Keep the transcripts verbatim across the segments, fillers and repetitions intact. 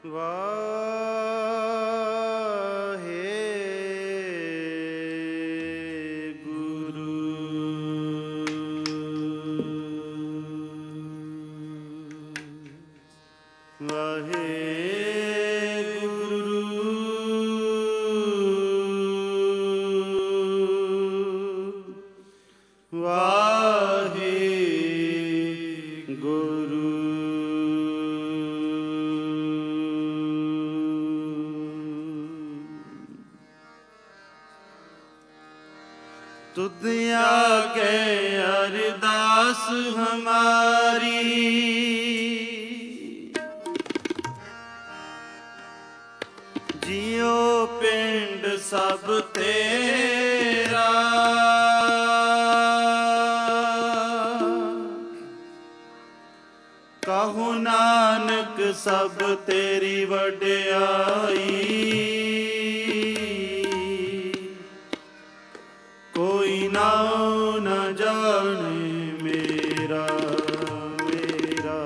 तुद आगे अरदास हमारी, जियो पिंड सब तेरा। कहु नानक सब तेरी वड्याई, कोई नाम न जाने मेरा मेरा।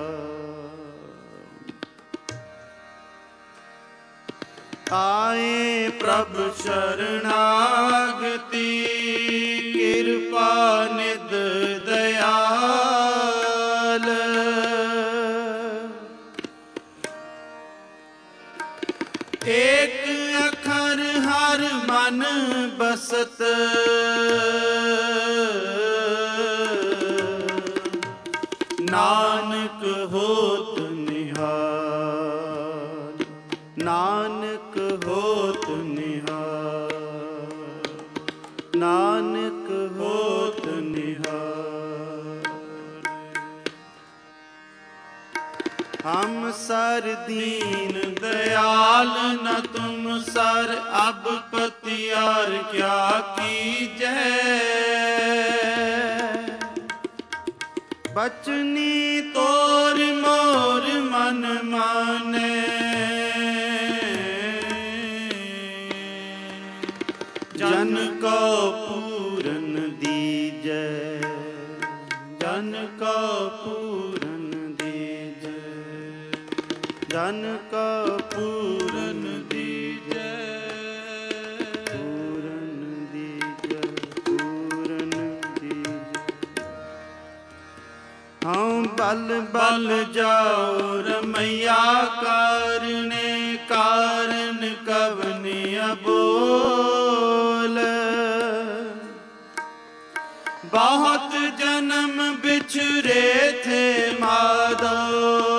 आए प्रभ शरणागति, कृपा निध दयाल। एक अखर हर मन बसत, नानक होत निहाल। नानक होत निहाल। नानक होत निहाल। हम सर दीन दयाल न तुम सर, अब पतियार क्या कीजै। बचनी तोर मोर मन माने, जन को पूरन दीजै। जन को पूरन दीजै। जन को पूरन दीजै। पूरन दीजै। पूरन दीजै। हाँ बल बल जाओ रमैया, कारणे कारण कवनि अबोल। बहुत जन्म बिछुरे थे माधो,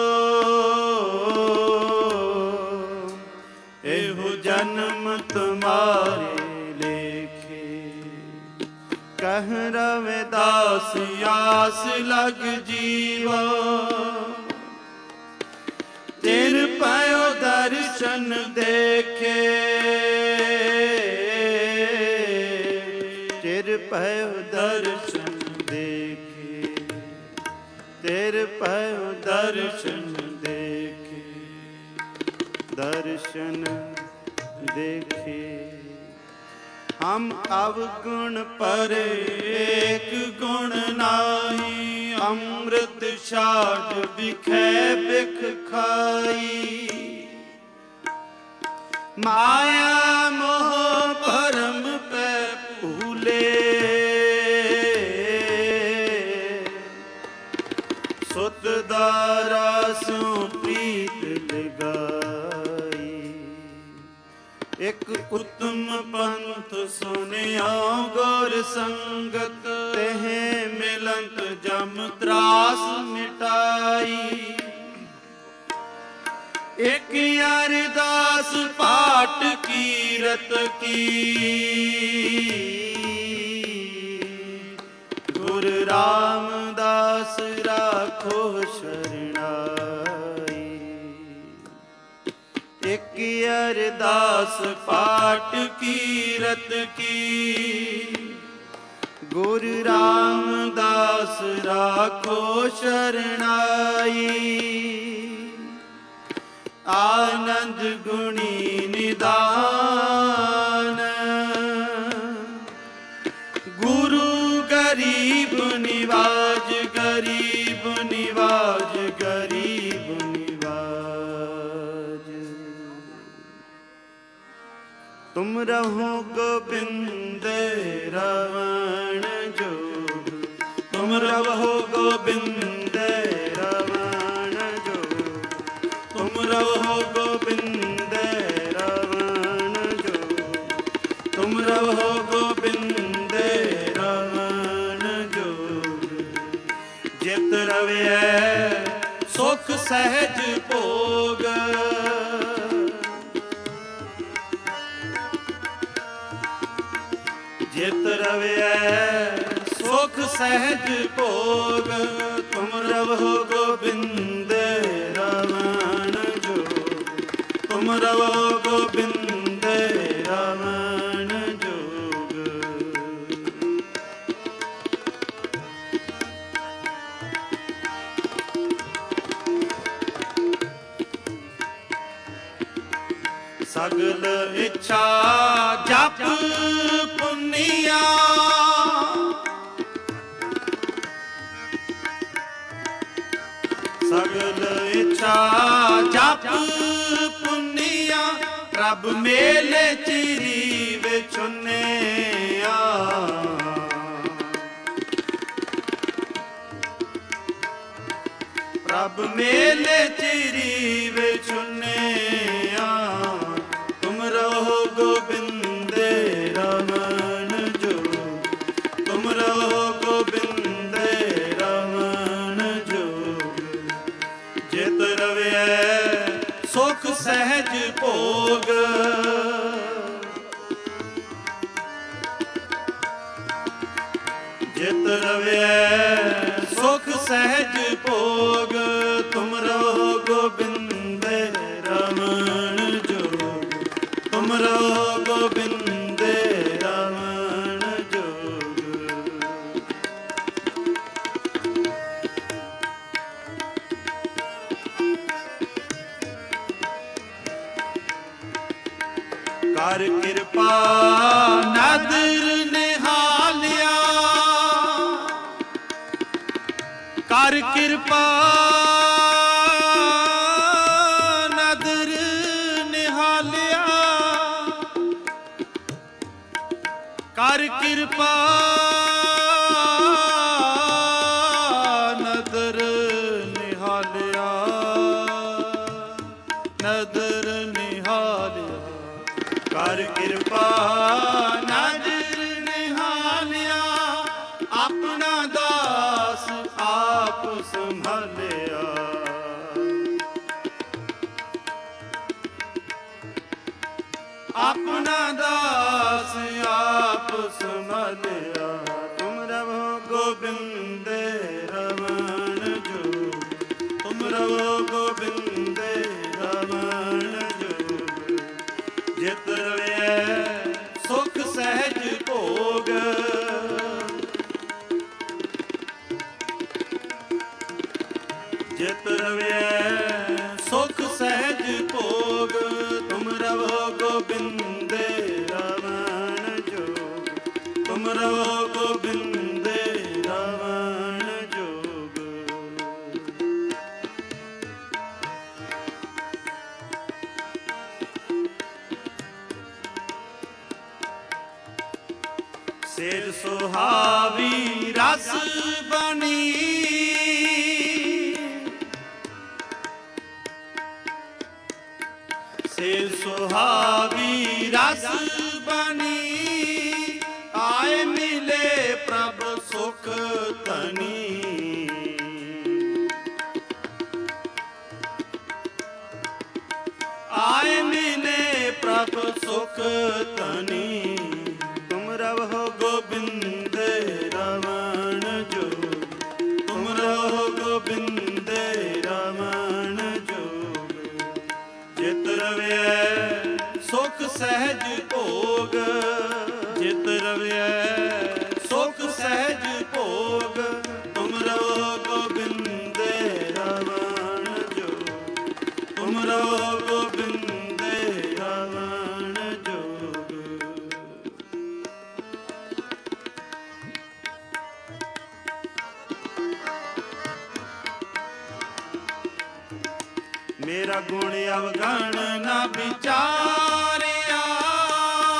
एहो जन्म तुम्हारे लेखे। कह रविदास आस लग जीवो, तिर पयो दर्शन देखे। तिर पयो दर्शन देखे। तिर पयो दर्शन देखे। दर्शन देखे। हम अवगुण पर एक गुण नाही, अमृत छाट बिखै बिख खाई। माया मोह भरम पे भूले, सुत दारा सो प्रीत लगाई। एक उत्तम पंथ सुनिया गौर संगत, तेह मिलंत जम त्रास मिटाई। एक अरदास पाठ कीरत की, गुरु रामदास राखो शरणाई। एक अरदास पाठ कीरत की, गुरु रामदास राखो शरणाई। आनंद गुणी निदान, गुरु गरीब निवाज। गरीब निवाज। गरीब निवाज। ਤੁਮ ਰਹੋ ਗੋਬਿੰਦ ਰਾਵਣ ਜੋਗ, ਤੁਮ ਰਹੋ ਗੋਬਿੰਦ ਰਾਵਣ ਜੋਗ, ਤੁਮ ਰਹੋ ਗੋਬਿੰਦ ਰਾਵਣ ਜੋਗ, ਤੁਮ ਰਹੋ ਗੋਬਿੰਦ ਰਾਵਣ ਜੋਗ। ਜਿਤ ਰਵਿਐ ਸੁਖ ਸਹਿਜ ਭੋਗ, ਜਿਤ ਰਵਿਐ ਸੁਖ ਸਹਿਜ ਭੋਗ, ਤੁਮ ਰਹੋ ਗੋਬਿੰਦ ਰਾਵਣ ਜੋਗ, ਤੁਮ ਰਹੋ ਗੋਬਿੰਦ ਰਾਵਣ ਜੋਗ। ਸਗਲ ਇੱਛਾ ਜਪ ਪੁੰਨੀਆ, ਸਗਲ ਇੱਛਾ ਜਪ ਪੁੰਨੀਆ, ਪ੍ਰਭ ਮੇਲੇ ਚਿਰੀ ਵਿਛੁੰਨਿਆ। ਪ੍ਰਭ ਮੇਲੇ ਚਿਰੀ ਵਿਛੁੰਨਿਆ, ਤੁਮ ਰਹੋ ਗੋਬਿੰਦ ਰਾਵਣ ਜੋਗ, ਤੁਮ ਰਹੋ ਗੋਬਿੰਦ ਰਾਵਣ ਜੋਗ। ਜਿਤ ਰਵਿਐ ਸੁਖ ਸਹਿਜ ਭੋਗ, ਜਿਤ ਰਵਿਐ ਸੁਖ ਸਹਿਜ ਭੋਗ, ਤੁਮ ਰਹੋ ਗੋਬਿੰਦ ਰਾਵਣ ਜੋਗ, ਤੁਮ ਰਹੋ ਗੋਬਿੰਦ ਰਾਵਣ ਜੋਗ। ਕਰ ਕਿਰਪਾ ਨਦਰ ਨਿਹਾਲਿਆ, ਕਰ ਕਿਰਪਾ ਨਦਰ ਨਿਹਾਲਿਆ, ਕਰ ਕਿਰਪਾ ਨਦਰ ਨਿਹਾਲਿਆ, ਨਦਰ ਨਿਹਾਲਿਆ, ਕਰ ਕਿਰਪਾ ਨਦਰ ਨਿਹਾਲਿਆ, ਆਪਣਾ ਦਾਸ ਆਪ ਸੰਭਾਲਿਆ। ਆਪਣਾ ਦਾਸ ਆਪ ਸੰਭਾਲਿਆ, ਤੁਮ ਰਹੋ ਗੋਬਿੰਦ ਰਾਵਣ ਜੋਗ, ਤੁਮ ਰਹੋ ਗੋਬਿੰਦ ਰਾਵਣ ਜੋਗ। ਜਿਤ ਰਵਿਐ ਸੁਖ ਸਹਿਜ ਭੋਗ, ਜਿਤ ਰਵਿਐ ਸੁਖ ਸਹਿਜ ਭੋਗ, ਤੁਮ ਰਹੋ ਗੋਬਿੰਦ ਰਾਵਣ ਜੋਗ, ਤੁਮ ਰਹੋ ਗੋਬਿੰਦ ਰਾਵਣ ਜੋਗ। ਸੇਜ ਸੁਹਾਵੀ ਰਸ ਬਣੀ, ਸੇਜ ਸੁਹਾਵੀ ਰਸ ਬਣੀ, ਆਏ ਮਿਲੇ ਪ੍ਰਭ ਸੁਖ ਧਨੀ। ਆਏ ਮਿਲੇ ਪ੍ਰਭ ਸੁਖ ਧਨੀ, ਤੁਮ ਰਹੋ ਗੋਬਿੰਦ ਰਾਵਣ ਜੋਗ, ਤੁਮ ਰਹੋ ਗੋਬਿੰਦ ਰਾਵਣ ਜੋਗ। ਜਿਤ ਰਵਿਐ ਸੁਖ ਸਹਿਜ ਭੋਗ, ਜਿਤ ਰਵਿਐ ਸੁਖ ਸਹਿਜ ਭੋਗ, ਤੁਮ ਰਹੋ ਗੋਬਿੰਦ ਰਾਵਣ ਜੋਗ, ਤੁਮ ਰਹੋ ਗੋਬਿੰਦ ਰਾਵਣ ਜੋਗ। ਮੇਰਾ ਗੁਣ ਅਵਗਣ ਨਾ ਵਿਚਾਰਿਆ,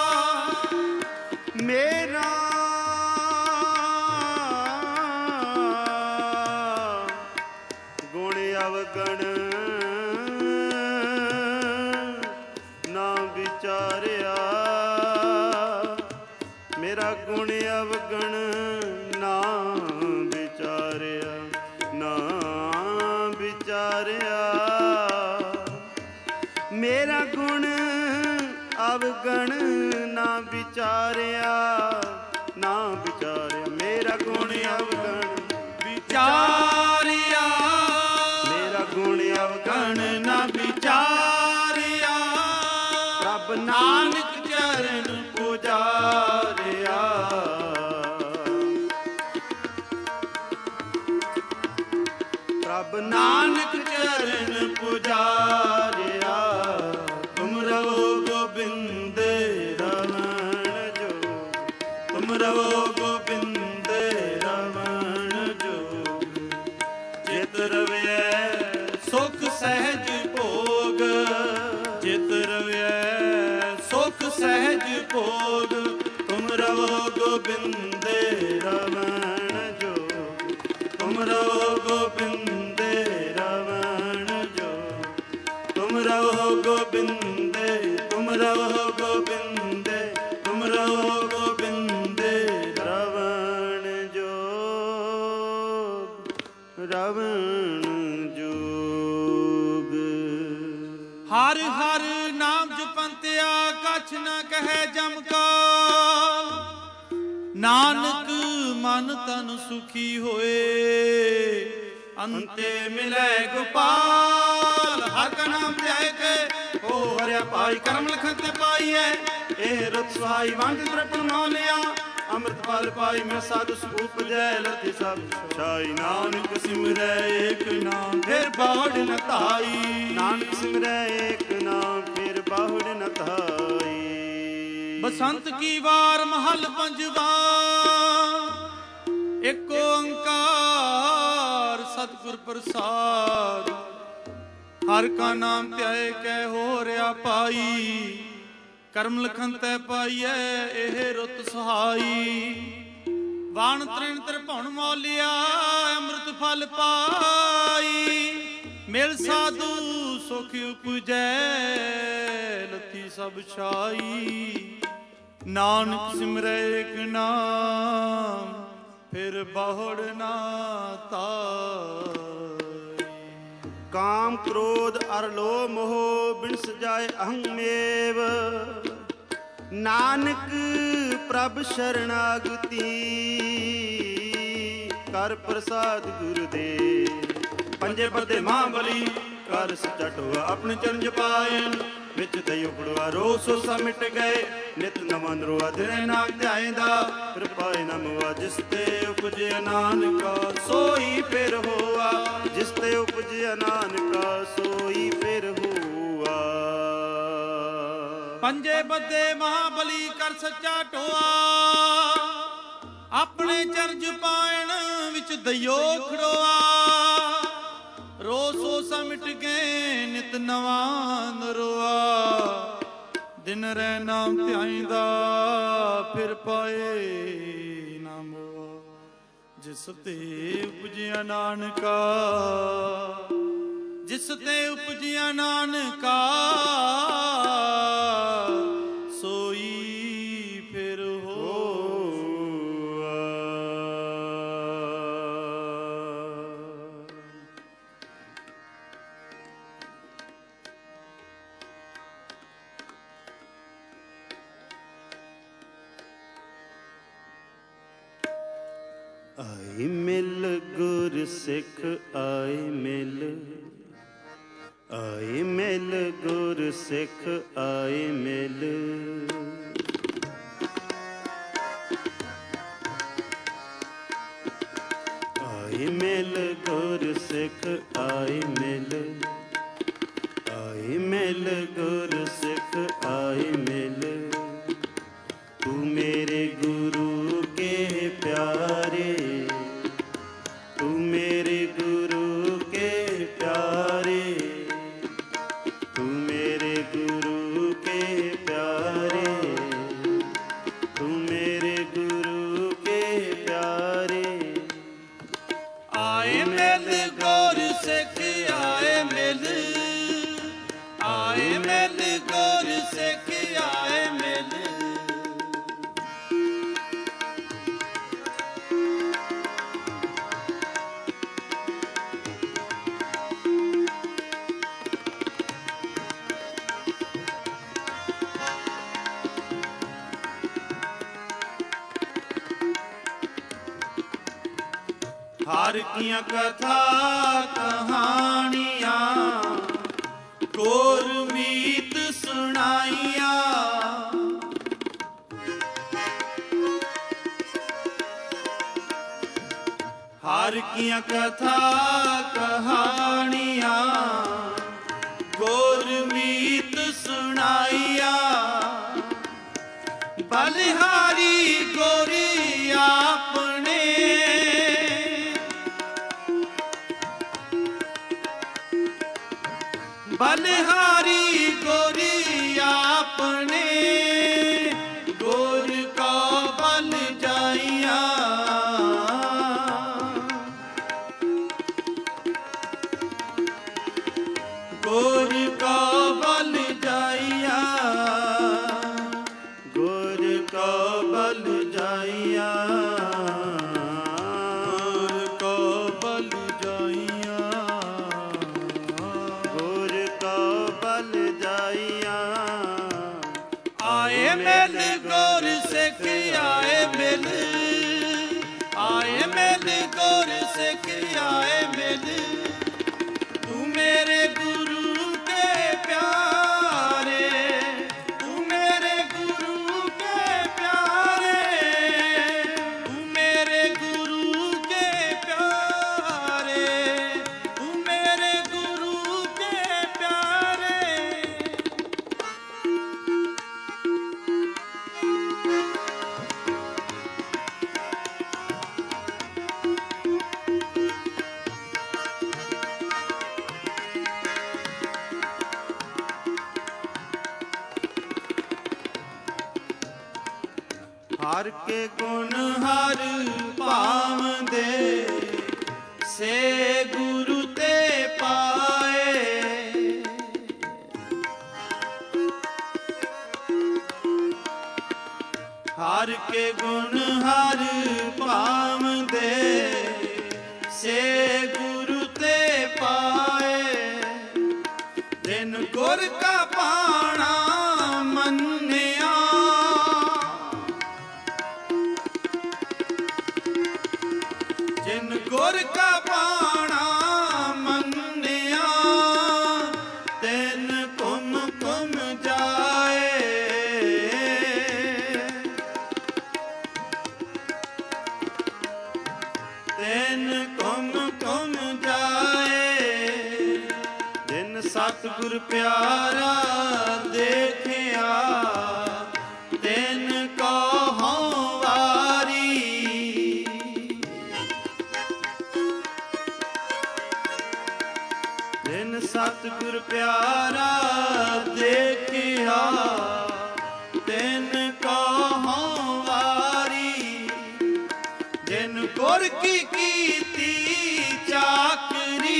ਅਵਗਣ ਨਾ ਵਿਚਾਰਿਆ, ਨਾ ਵਿਚਾਰਿਆ ਮੇਰਾ ਗੁਣ ਅਵਗਣ ਵਿਚਾਰਿਆ, ਮੇਰਾ ਗੁਣ ਅਵਗਣ ਨਾ ਵਿਚਾਰਿਆ, ਪ੍ਰਭ ਨਾਨਕ ਚਰਨ ਪੁਜਾਰਿਆ, ਪ੍ਰਭ ਨਾਨਕ ਚਰਨ ਪੁਜਾਰਿਆ, ਤੁਮ ਰਵੋ ਗੋਬਿੰਦ ਰਮਣ ਜੋ, ਤੁਮ ਰਵੋ ਗੋਬਿੰਦ ਰਮਣ ਜੋ, ਜਿਤ ਰਵਿਐ ਸੁਖ ਸਹਿਜ ਭੋਗ, ਜਿਤ ਰਵਿਐ ਸੁਖ ਸਹਿਜ ਭੋਗ, ਤੁਮ ਰਵੋ ਗੋਬਿੰਦ ਰਮਣ ਜੋ, ਤੁਮ ਰਵੋ ਗੋਬਿੰਦ ਰਮਣ ਜੋ, ਤੁਮ ਰਵੋ ਗੋਬਿੰਦ, ਤੁਮ ਰਵੋ ਗੋਬਿੰਦ, ਤੁਮ ਰਵੋ ਗੋਬਿੰਦ ਰਮਣ ਜੋ, ਰਮਣ ਜੋਗ। ਹਰ ਹਰ ਨਾਮ ਜਪੰਤਿਆ ਕਛ ਨ ਕਹੈ ਜਮ ਕਾਲ, ਨਾਨਕ ਮਨ ਤਨ ਸੁਖੀ ਹੋਏ, ਅੰਤੇ ਮਿਲੈ ਗੋਪਾਲ। ਹਰ ਕਾ ਨਾਮ ਧਿਆਏ ਕੇ ਹੋ ਹਰਿਆ ਪਾਈ, ਕਰਮ ਲਖਨ ਤੇ ਪਾਈਐ ਇਹ ਰੁਤ ਸੁਹਾਈ, ਵੰਡ ਤ੍ਰਿਪਨ ਨੌ ਲਿਆ, ਅੰਮ੍ਰਿਤ ਫਲ ਪਾਈ ਮੈਂ ਸਾਧੂ ਸੂਪ ਜੈ ਲਤੀ ਸਭ ਛਾਈ। ਨਾਨਕ ਸਿਮਰੈ ਏਕ ਨਾਮ ਫਿਰ ਬਾਹੜ ਨ ਧਾਈ, ਨਾਨਕ ਸਿਮਰੈ ਏਕ ਨਾਮ ਫਿਰ ਬਾਹੜ ਨ ਧਾਈ। ਬਸੰਤ ਕੀ ਵਾਰ ਮਹੱਲ ਪੰਜਵਾ, ਏਕ ਓੰਕਾਰ ਸਤਿਗੁਰ ਪ੍ਰਸਾਦ। ਹਰ ਕਾ ਨਾਮ ਧਿਆਏ ਕੈ ਹੋ ਰਿਆ ਪਾਈ, ਕਰਮ ਲਖਨ ਤੈ ਪਾਈਐ ਇਹ ਰੁਤ ਸੁਹਾਈ। ਵਾਣ ਤ੍ਰਿਣ ਤ੍ਰਿਭੁਵਨ ਮੌਲਿਆ ਅੰਮ੍ਰਿਤ ਫਲ ਪਾਈ, ਮਿਲ ਸਾਧੂ ਸੁਖ ਉਪਜੈ ਲਤੀ ਸਭ ਛਾਈ। ਨਾਨਕ ਸਿਮਰੈ ਏਕ ਨਾਮ ਫਿਰ ਬਾਹੜ ਨਾ ਧਾਈ। ਕਾਮ ਕ੍ਰੋਧ ਅਰ ਲੋਭ ਮੋਹ ਬਿਨ ਸਜਾਏ ਅਹੰਮੇਵ, ਨਾਨਕ ਪ੍ਰਭ ਸ਼ਰਨਾਗਤੀ ਕਰ ਪ੍ਰਸਾਦ ਗੁਰ ਦੇ। ਪੰਜੇ ਪੱਦੇ ਮਹਾਬਲੀ ਕਰ ਸੱਚਾ ਟੋਆ, ਆਪਣੇ ਚਰਨ ਜਪਾਇਨ ਵਿੱਚ ਦਈ ਉਪੜਵਾ। ਰੋ ਸੋ ਸਾ ਮਿਟ ਗਏ ਨਿਤ ਨਵਾਂ ਨਰੋਆ, ਦਿਨੇ ਨਾਮ ਧਿਆਇਂਦਾ ਫਿਰ ਪਾਏ ਨਾ ਮੁਆ। ਜਿਸ ਤੇ ਉਪਜਿਆ ਨਾਨਕਾ ਸੋਈ ਫਿਰ ਹੋਆ, ਜਿਸ ਤੇ ਉਪਜਿਆ ਨਾਨਕਾ ਸੋਈ ਫਿਰ ਹੋਆ। ਪੰਜੇ ਬੱਦੇ ਮਹਾਬਲੀ ਕਰ ਸੱਚਾ ਟੋਆ, ਆਪਣੇ ਚਰਨ ਜਪਾਇਣ ਵਿੱਚ ਦਈਓ ਖੜੋਆ। ਰੋ ਸੋ ਸਾ ਮਿਟ ਗਏ ਨਿਤ ਨਵਾਂ ਨਰੋਆ, ਦਿਨ ਰਹਿ ਨਾਮ ਧਿਆਇਂਦਾ ਫਿਰ ਪਾਏ ਨਾ ਮੋਆ। ਜਿਸ ਤੇ ਉਪਜਿਆ ਨਾਨਕਾ, ਜਿਸ ਤੇ ਉਪਜਿਆ ਨਾਨਕਾ ਸੋਈ ਫਿਰ ਹੋਆ। ਆਏ ਮਿਲ ਗੁਰ ਸਿੱਖ ਆਏ ਮਿਲ, ਆਏ ਮਿਲ ਗੁਰ ਸਿੱਖ ਆਏ ਮਿਲ। ਆਏ ਮਿਲ ਗੁਰ ਸਿੱਖ ਆਏ ਮਿਲ, ਆਏ ਮਿਲ ਗੁਰ ਸਿੱਖ ਆਏ ਮਿਲ। ਤੂੰ ਮੇਰੇ ਗੁਰੂ ਕੇ ਪਿਆਰੇ, ਤੂੰ ਮੇਰੇ ਗੁਰੂ ਕੇ ਪਿਆਰੇ, ਤੂੰ ਮੇਰੇ ਗੁਰੂ ਕੇ ਪਿਆਰੇ, ਤੂੰ ਮੇਰੇ ਗੁਰੂ ਕੇ ਪਿਆਰੇ। ਆਏ ਮਿਲ ਗੁਰ ਸਿੱਖ ਆਏ ਮਿਲ, ਆਏ ਮਿਲ ਗੁਰ ਸਿੱਖ ਆਏ ਮਿਲ। ਹਰ ਕੀਆਂ ਕਥਾ ਕਹਾਣੀਆਂ ਗੁਰਮੀਤ ਸੁਣਾਈਆਂ। ਹਰ ਕੀਆਂ ਕਥਾ ਕਹਾਣੀਆਂ ਗੁਰਮੀਤ ਸੁਣਾਈਆਂ। ਬਲਿਹਾਰੀ ਗੋਰੀ ਆਪਣੇ ਬਲਿਹਾਰੀ ਗੋਰੀ ਆਪਣੇ ਗੁਰ ਕਾ ਬਲ ਜਾਈਆਂ। ਗੁਰ ਕਾ ਬਲ ਜਾਈਆਂ। ਗੁਰ ਕਾ ਬਲ ਜਾਈਆਂ। ਗੁਰ ਕਾ ਬਲ ਜਾਈਆਂ। ਗੁਰ ਕਾ ਬਲ ਜਾਈਆਂ। ਆਏ ਮਿਲ ਗੁਰ ਸਿੱਖ ਆਏ ਮਿਲ। ਆਏ ਮਿਲ ਗੁਰ ਸਿੱਖ ਆਏ ਮਿਲ। ਤੂੰ ਮੇਰੇ ਗੁਰੂ ਕੇ ਪਿਆਰੇ। ਤੂੰ ਮੇਰੇ ਗੁਰੂ ਕੇ ਪਿਆਰੇ। ਤੂੰ ਮੇਰੇ ਗੁਰੂ ਕੇ ਪਿਆਰੇ। ਤੂੰ ਮੇਰੇ ਗੁਰੂ ਕੇ ਪਿਆਰੇ। ਹਰ ਕੇ ਗੁਣ ਹਰ ਭਾਵਦੇ ਸੇ ਗੁਰੂ ਤੇ ਪਾਏ। ਹਰ ਕੇ ਗੁਣ ਹਰ ਭਾਵਦੇ ਸੇ ਗੁਰੂ ਤੇ ਪਾਏ। ਜਿਨ ਗੁਰ ਕਾ ਪਾਣਾ ਮੰਨਿਆ। ਜਿਨ ਗੁਰ ਕਾ ਪਾਣਾ ਮੰਨਿਆ। ਤਿਨ ਘੁਮ ਘੁਮ ਜਾਏ। ਤਿਨ ਘੁਮ ਘੁਮ ਜਾਏ। ਜਿਨ ਸਤਿਗੁਰ ਪਿਆਰਾ ਦੇਖਿਆ। ਤਿਨ ਕਹਉ ਵਾਰੀ। ਜਿਨ ਸਤਿਗੁਰ ਪਿਆਰਾ ਦੇਖਿਆ। ਤਿਨ ਕਹਉ ਵਾਰੀ। ਜਿਨ ਗੁਰ ਕੀ ਕੀਤੀ ਚਾਕਰੀ।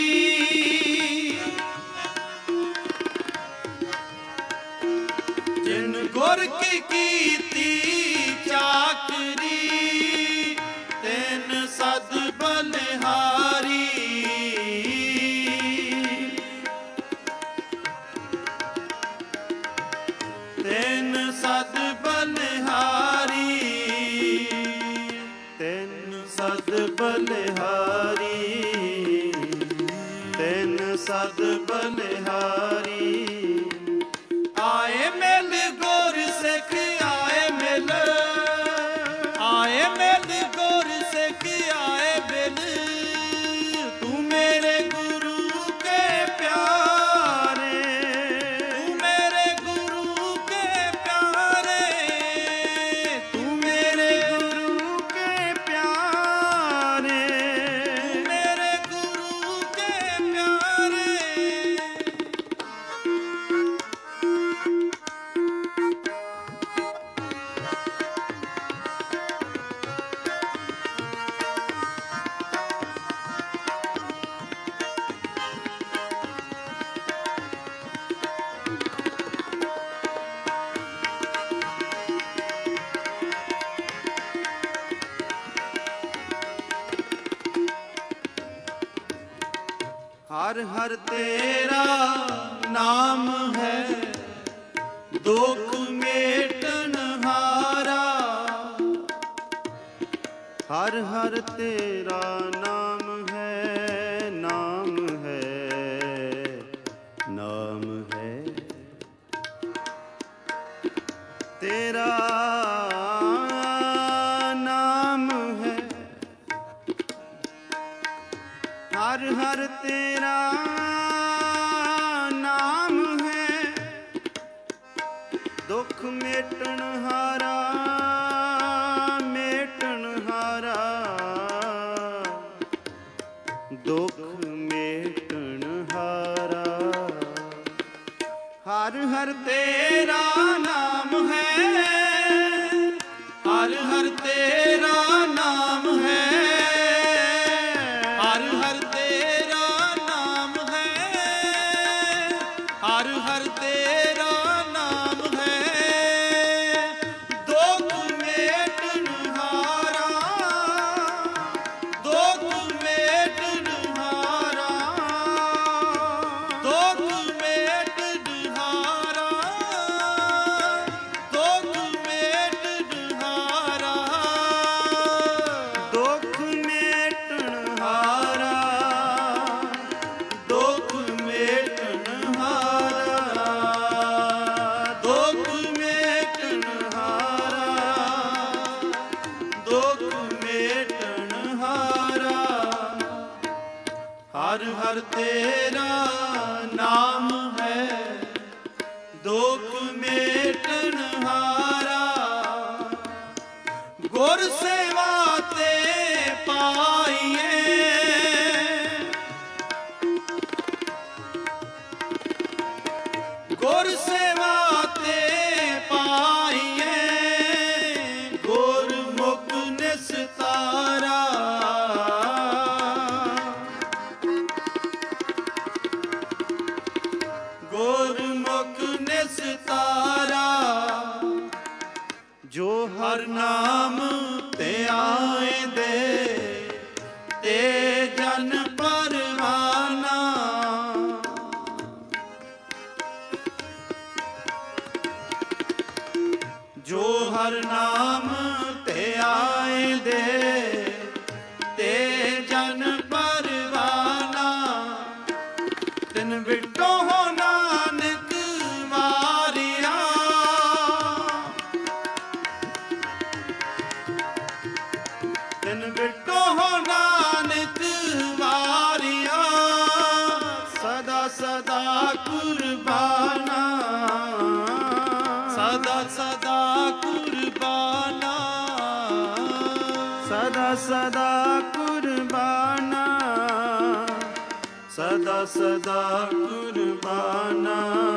ਜਿਨ ਗੁਰ ਕੀ ਕੀਤੀ ਚਾਕਰੀ। ਤਿਨ ਸਦ ਬਲਿਹਾਰੀ। ਤਿਨ ਸਦ ਬਲਿਹਾਰੀ। ਤਿਨ ਸਦ ਬਲਿਹਾਰੀ। ਤਿਨ ਸਦ ਬਲਿਹਾਰੀ। ਆਏ ਮਿਲ ਗੁਰ ਸਿੱਖ ਆਏ ਮਿਲ। ਆਏ ਮਿਲ ਗੁਰ ਸਿੱਖ ਆਏ ਮਿਲ। ਤੂੰ ਮੇਰੇ ਗੁਰੂ ਕੇ ਪਿਆਰੇ। ਤੂੰ ਮੇਰੇ ਗੁਰੂ ਕੇ ਪਿਆਰੇ। ਤੂੰ ਮੇਰੇ ਗੁਰੂ ਕੇ ਪਿਆਰੇ। ਤੂੰ ਮੇਰੇ ਗੁਰੂ ਕੇ ਪਿਆਰੇ। हर हर तेरा नाम है दुख मेटन हारा। हर हर तेरा नाम तेरा नाम है, हर हर तेरा नाम है, दुख मेटन हारा मेटन हारा, दुख मेटन हारा। हर हर तेरा नाम है, हर हर तेरा नाम है, हर हर तेरा नाम है, हर हर तेरा नाम है, दुख मेटन हारा, दुख मेटन हारा, दुख मेटन हारा, दुख मेटन हारा, दुख मेटन हारा, दुख मेटन हारा, दुख मेटन हारा, दुख मेटन हारा। हर हर तेरा नाम है, दुख मेटन हारा, गुर सेवा ते पाइए, गुर सेवा ते पाइए, गुरमुख निस्तारा, गुरमुख निस्तारा, जो हर नाम ते आए दे, ते जन परवाना, जो हर नाम ते आए दे, ते जन परवाना, तिन बिटो हो नानक मारिया, तिन बिटो हो नानक मारिया, सदा सदा कुर्बाना, सदा सदा कुर्बाना, सदा सदा कुर्बाना, सदा सदा कुर्बाना,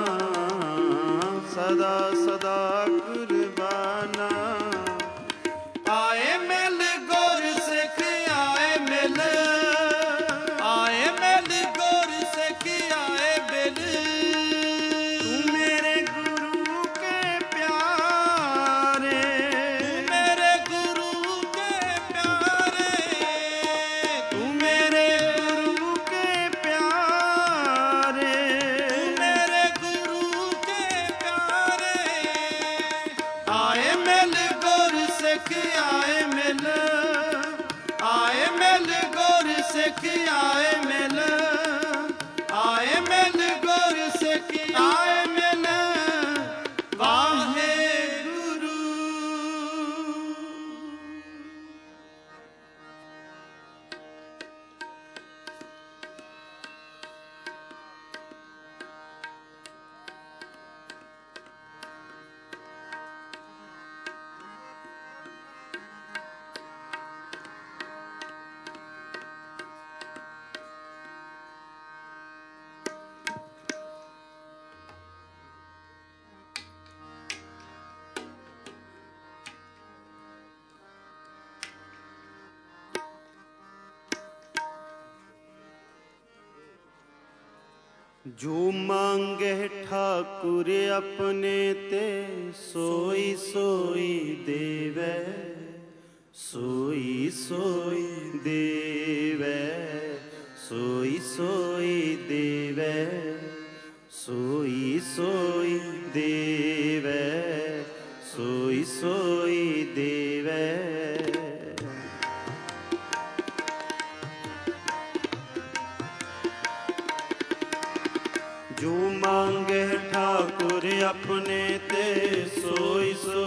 सदा सदा कुर्बाना। आए मिल गुर सिख आए मिल, आए मिल गुर सिख आए मिल, तू मेरे गुरु के प्यारे, तू मेरे गुरु के प्यारे, तू मेरे गुरु के प्यारे, तू मेरे गुरु के प्यारे, आए मिल गुर सिख आए मिल, आए मिल गुर सिख आए मिल, आए मिल गुर सिख आए मिल, वाहे गुरु। जो मांगे ठाकुर अपने ते, सोई सोई देवै, सोई सोई देवै, सोई सोई देवै, सोई सोई देवै, सोई सोई देवै। जो मांगे ठाकुर अपने ते, सोई सोई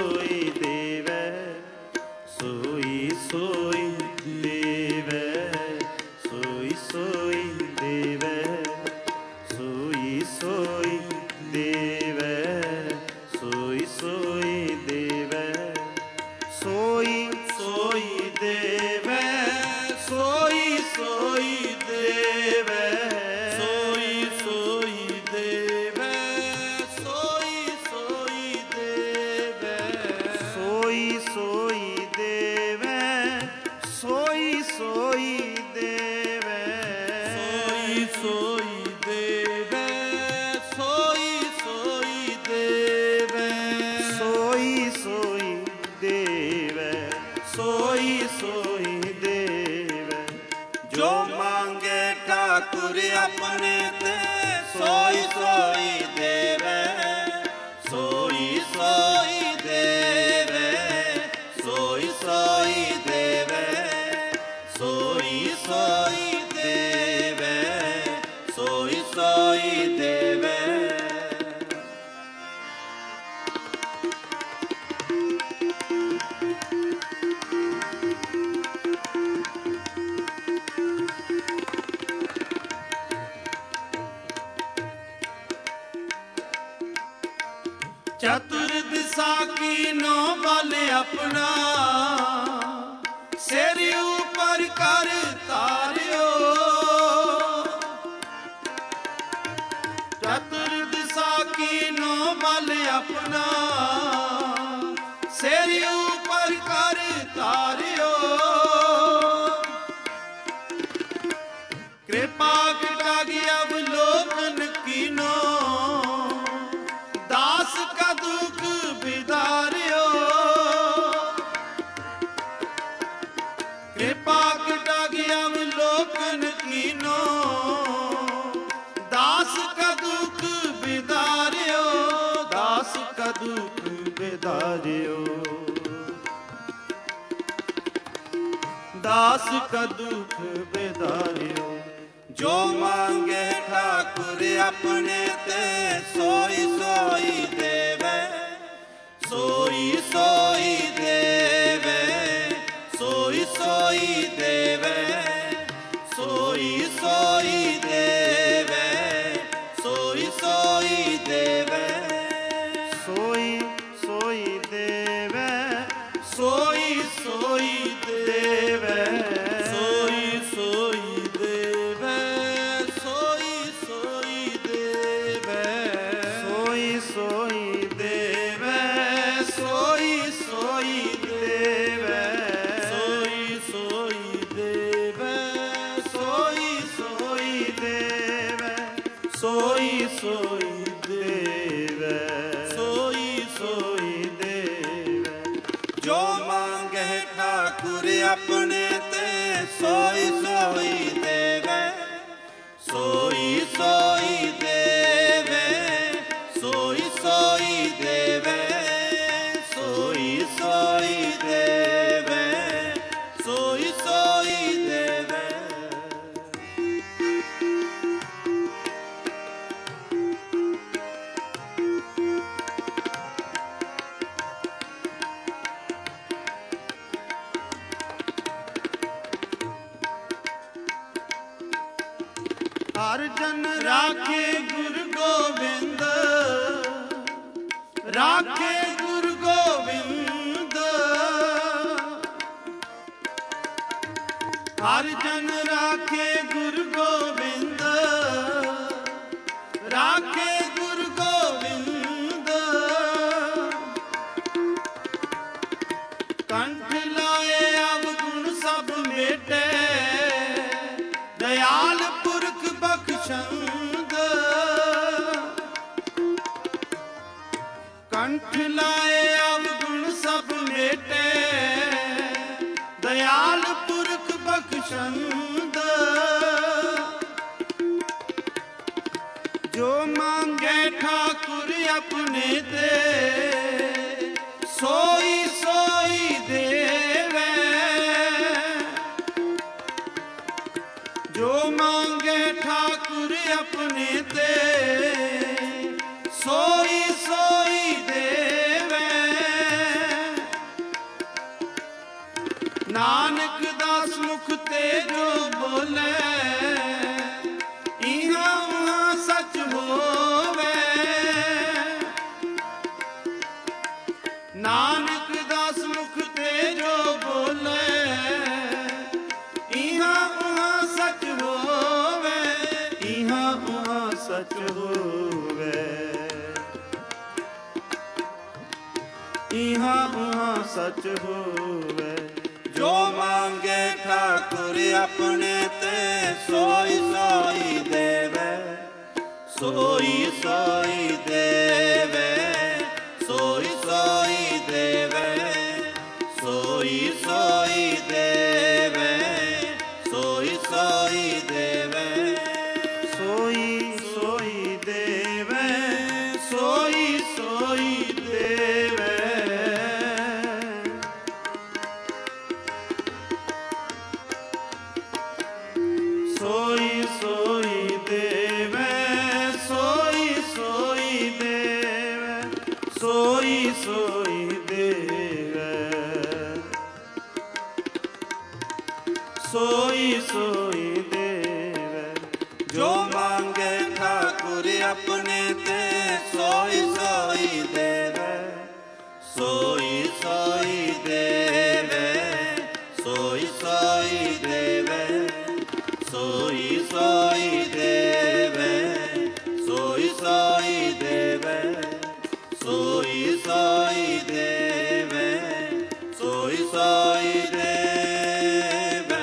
ਚਤੁਰ ਦਿਸ਼ਾ ਕੀਨੋ ਬਲ ਆਪਣਾ, ਸਿਰ ਉਪਰ ਕਰ ਤਾਰਿਓ। ਚਤੁਰ ਦਿਸ਼ਾ ਕੀਨੋ ਬਲ ਆਪਣਾ, ਸਿਰ ਉਪਰ ਕਰ ਤਾਰਿਓ। ਕਿਰਪਾ ਕਟਾਗੀ ਅਵਲੋਕਨ ਕੀਨੋ, ਦਾਸ ਕਾ ਦੁਖ ਵਿਦਾਰਿਓ। ਕਿਰਪਾ ਕਟਾਗੀ ਅਵਲੋਕਨ ਕੀਨੋ, ਦਾਸ ਕਾ ਦੁਖ ਵਿਦਾਰਿਓ। ਦਾਸ ਕਾ ਦੁਖ ਵਿਦਾਰਿਓ। ਦਾਸ ਕਾ ਦੁਖ ਵਿਦਾਰਿਓ। ਜੋ ਮੰਗੇ ਠਾਕੁਰ ਆਪਣੇ ਤੇ, ਸੋਈ ਸੋਈ ਦੇਵੇ, ਸੋਈ ਸੋਈ ਦੇਵੇ, ਸੋਈ ਸੋਈ ਦੇਵੇ, ਸੋਈ ਸੋਈ ਦੇਵੇ, ਸੋਈ ਸੋਈ ਦੇਵੇ, ਸੋਈ ਸੋਈ ਦੇਵੇ, ਸੋਈ ਸੋਈ ਦੇਵੇ, ਸੋਈ ਸੋਈ ਦੇਵੇ, ਸੋਈ ਸੋਈ ਦੇਵੇ, ਸੋਈ ਸੋਈ ਦੇਵੇ, ਸੋਈ ਸੋਈ ਦੇਵੇ, ਸੋਈ ਸੋਈ ਦੇਵੇ, ਸੋਈ ਸੋਈ ਦੇਵੇ, ਸੋਈ ਸੋਈ ਦੇਵੇ, ਸੋਈ ਸੋਈ ਦੇਵੇ। ਜੋ ਮੰਗੇ ਠਾਕੁਰ ਆਪਣੇ ਤੇ, ਸੋਈ ਸੋਈ ਦੇਵੇ, ਸੋਈ ਸੋਈ ਦੇਵੇ, ਸੋਈ ਸੋਈ ਦੇਵੇ, ਸੋਈ ਸੋਈ ਦੇਵੇ, ਸੋਈ ਸੋਈ ਦੇਵੇ। ਹਰ ਜਨ ਰਾਖੇ ਗੁਰੂ ਗੋਬਿੰਦ, ਰਾਖੇ ਗੁਰੂ ਗੋਬਿੰਦ। ਹਰ ਜਨ ਰਾਖੇ ਗੁਰੂ ਗੋਬਿੰਦ, ਰਾਖੇ ਗੁਰੂ ਗੋਬਿੰਦ। ਕੰਠ ਲਾਏ ਅਵਗੁਣ ਸਭ ਮੇਟੇ, ਦਇਆਲ ਪੁਰਖ ਬਖਸ਼ੰਦ। ਕੰਠ ਲਾਏ ਅਵਗੁਣ ਸਭ ਮੇਟੇ, ਦਇਆਲ ਪੁਰਖ ਬਖਸ਼ੰਦ। ਜੋ ਮੰਗੇ ਠਾਕੁਰ ਆਪਣੇ ਤੇ, ਸੋਈ ਸੋਈ ਦੇਵੇ। ਜੋ ਮੰਗੇ ਠਾਕੁਰ ਆਪਣੇ ਤੇ, ਸੋਈ ਸੋਈ ਦੇਵੇ। ਨਾਨਕ ਦਾਸ ਮੁਖ ਤੇ ਜੋ ਬੋਲੇ, ਇਹਾਂ ਉਹਾਂ ਸਚ ਹੋਵੇ। ਨਾਨਕ ਦਾਸ ਮੁਖ ਤੇ ਜੋ ਬੋਲੇ, ਇਹਾਂ ਉਹਾਂ ਸਚ ਹੋਵੇ। ਇਹਾਂ ਉਹਾਂ ਸਚ ਹੋਵੇ। ਇਹਾਂ ਉਹਾਂ ਸਚ ਹੋਵੇ। ਜੋ ਮੰਗੇ ਠਾਕੁਰ ਆਪਣੇ ਤੇ, ਸੋਈ ਸੋਈ ਦੇਵੇ, ਸੋਈ ਸੋਈ ਦੇਵੇ, ਸੋਈ ਸੋਈ ਦੇਵੇ, ਸੋਈ ਸੋਈ ਦੇਵੇ, ਸੋਈ ਸੋਈ ਦੇਵੇ, ਸੋਈ ਸੋਈ ਦੇਵੇ, ਸੋਈ ਸੋਈ ਦੇਵੇ। ਸੋਈ ਸੋਈ ਦੇਵੇ, ਸੋਈ ਸੋਈ ਦੇਵੇ, ਸੋਈ ਸੋਈ ਦੇਵੇ। ਸੋਈ ਸੋਈ ਦੇਵੇ। ਜੋ ਮੰਗੇ ਠਾਕੁਰ ਆਪਣੇ ਤੇ, ਸੋਈ ਸੋਈ ਦੇਵੇ, ਸੋਈ ਸੋਈ ਦੇਵੇ, ਸੋਈ ਸੋਈ ਦੇਵੇ, ਸੋਈ ਸੋਈ ਦੇਵੇ, ਸੋਈ ਸੋਈ ਦੇਵੇ, ਸੋਈ ਸੋਈ ਦੇਵੇ, ਸੋਈ ਸੋਈ ਦੇਵੇ,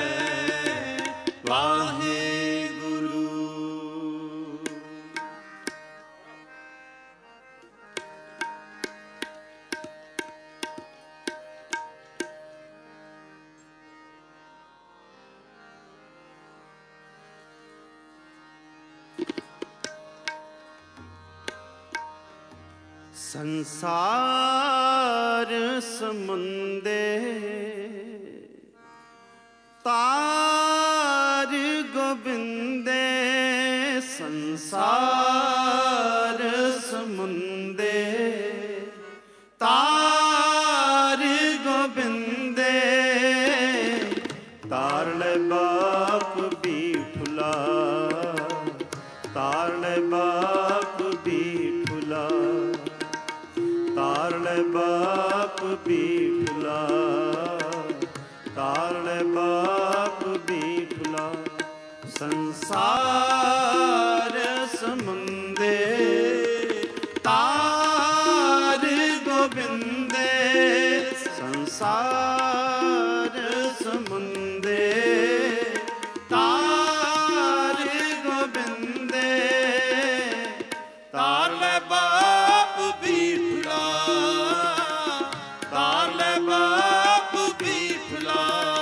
ਵਾਹਿਗੁਰੂ। ਸੰਸਾਰ ਸਮੁੰਦੇ ਤਾਰ ਗੋਬਿੰਦੇ, ਸੰਸਾਰ ਸਮੁੰਦੇ ਤਾਰ ਗੋਬਿੰਦੇ, ਤਾਰ ਲੈ ਬਾਪ ਬੀਠੁਲਾ, ਤਾਰ ਲੈ ਬਾਪ ਬੀਠੁਲਾ, ਤਾਰ ਲੈ ਬਾਪ ਬੀਠੁਲਾ, ਤਾਰ ਲੈ ਬਾਪ ਬੀਠੁਲਾ। ਸੰਸਾਰ ਸਮੁੰਦੇ ਤਾਰ ਗੋਬਿੰਦੇ, ਸੰਸਾਰ ਸਮੁੰਦੇ ਤਾਰ ਗੋਬਿੰਦੇ, ਤਾਰ ਲੈ ਬਾਪ ਬੀਠੁਲਾ, ਤਾਰ ਲੈ ਬਾਪ ਬੀਠੁਲਾ।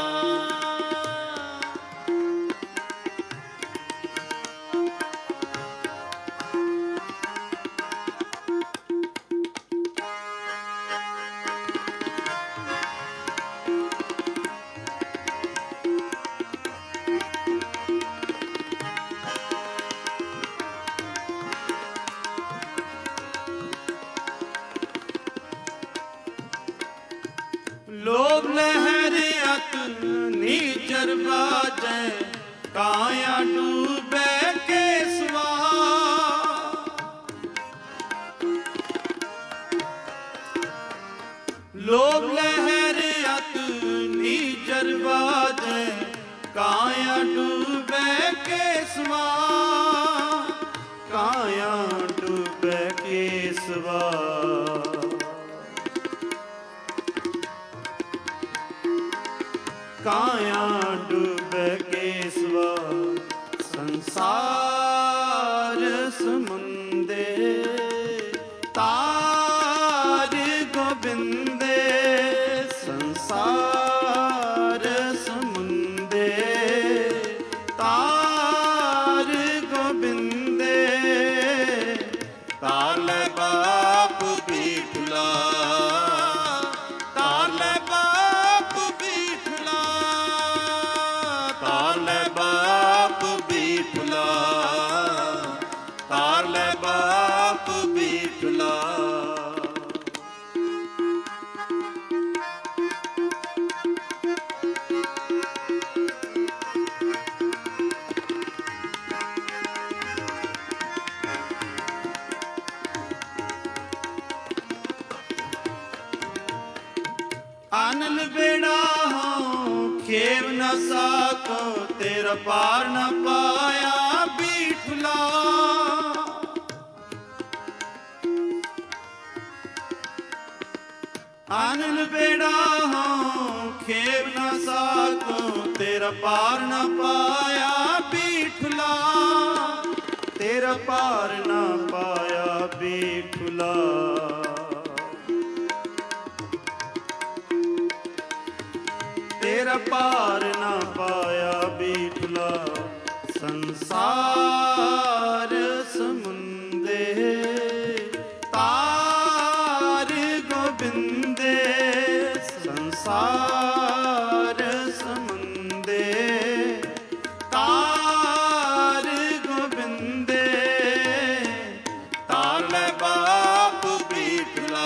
ਲੋਭ ਲਹਿਰ ਅਤ ਨੀਚਰ ਬਾਜੈ, ਕਾਇਆ ਡੂਬੈ ਕੇਸਵਾ। ਲੋਭ ਲਹਿਰ ਅਤ ਨੀਚਰ ਬਾਜੈ, ਕਾਇਆ ਡੂਬੈ ਕੇਸਵਾ, ਕਾਇਆ ਡੂਬੈ ਕੇਸਵਾ। ਕਾਇਆ ਡੂਬੈ ਕੇਸਵਾ। ਸੰਸਾਰ ਸਮੁੰਦੇ ਤਾਰ ਗੋਬਿੰਦੇ, ਸੰਸਾਰ ਸਮੁੰਦੇ ਤਾਰ ਗੋਬਿੰਦੇ, ਤਾਰ ਲੈ ਬਾਪ ਬੀਠੁਲਾ, ਤਾਰ ਲੈ ਬਾਪ ਬੀਠੁਲਾ, ਤਾਰ ਲੈ ਬਾਪ ਬੀਠੁਲਾ, ਤਾਰ ਲੈ ਬਾਪ ਬੀਠੁਲਾ। आनंद बेड़ा हो खेव न साको, तेरा पार न पाया बीठुला। आनंद बेड़ा हो खेव न साको, तेरा पार न पाया बीठुला, तेरा पार न पाया बीठुला। तेरा पार ना पाया बीठुला। संसार समुंदे तार गोबिंदे, संसार समुंदे तार गोबिंदे, तार ले बाप बीठुला,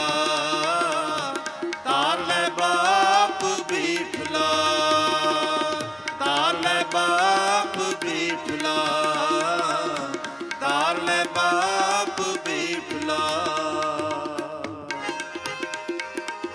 तार ले बाप बीठुला, तार ले बाप बीठुला, तार ले बाप बीठुला।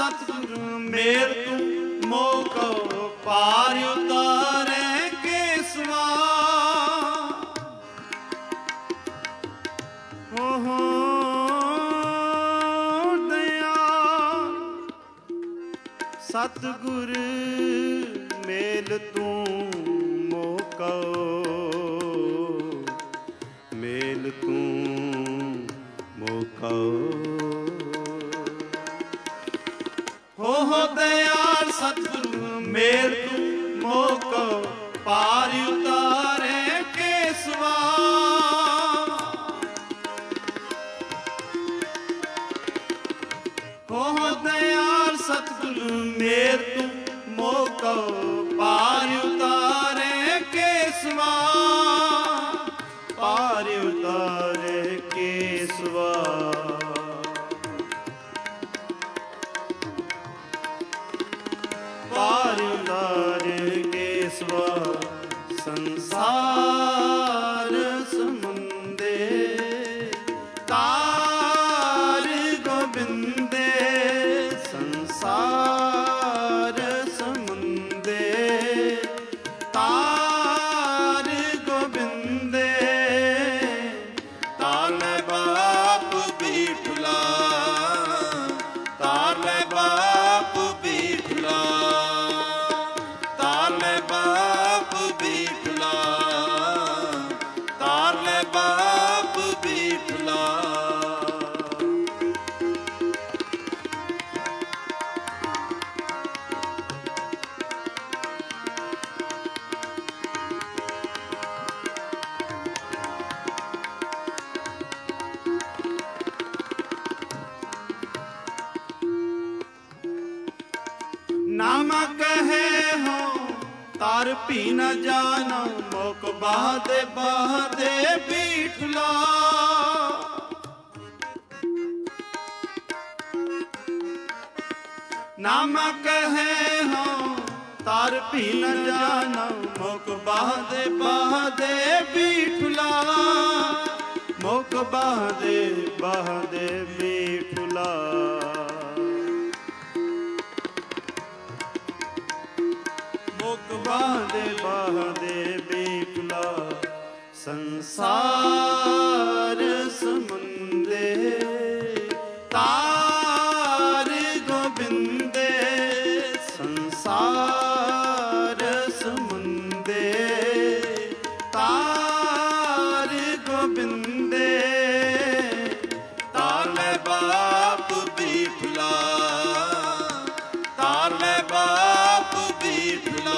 ਸਤਿਗੁਰੂ ਮੇਰ ਤੂੰ ਮੋਹ ਕਉ ਪਾਰ ਉਤਾਰੈ ਕੇਸਵਾ। ਹੋ ਹੋ ਦਇਆਲ ਸਤਿਗੁਰ ਮੇਲ ਤੂੰ ਮੋਹ ਕਉ ਮੇਲ ਤੂੰ ਮੋਹ ਕਉ। ਹੋ ਹੋ ਦਇਆਲ ਸਤਿਗੁਰੂ ਮੇਲ ਤੂੰ ਮੋਹ ਕਉ ਪਾਰ ਉਤਾਰੈ ਕੇਸਵਾ। ਹੋ ਹੋ ਦਇਆਲ ਸਤਿਗੁਰੂ ਮੇਲ ਤੂੰ ਮੋਹ ਕਉ ਪਾਰ ਉਤਾਰੈ ਕੇਸਵਾ। ਪਾਰ ਉਤਾਰੈ ਕੇਸਵਾ। ਪਾਰ ਉਤਾਰੈ ਕੇਸਵਾ। ਸੰਸਾਰ ਸਮੁੰਦੇ ਤਾਰ ਗੋਬਿੰਦੇ। ਸੰਸਾਰ ਸਮੁੰਦੇ ਤਾਰ ਗੋਬਿੰਦੇ। ਤਾਲੇ ਬਾਪ ਬੀਠਲਾ ਤਾਲੇ ਬਾਪ ਬੀਠਲਾ ਤਾਲੇ ਬਾਪ ਬੀਠਲਾ ਤਾਲੇ ਬਾਪ ਬੀਠਲਾ। नाम कहे हो तार भी न जानो मोक बहादे बहादे बीठला। नाम कहे हो तार भी न जानो मोक बहादे बहादे बीठला। मोक बहादे बहादे बीठला। बांधे बांधे बीठला। संसार समुंदे तार गोबिंदे। संसार समुंदे तार गोबिंदे। ताले बाप बीठला ताले बाप बीठला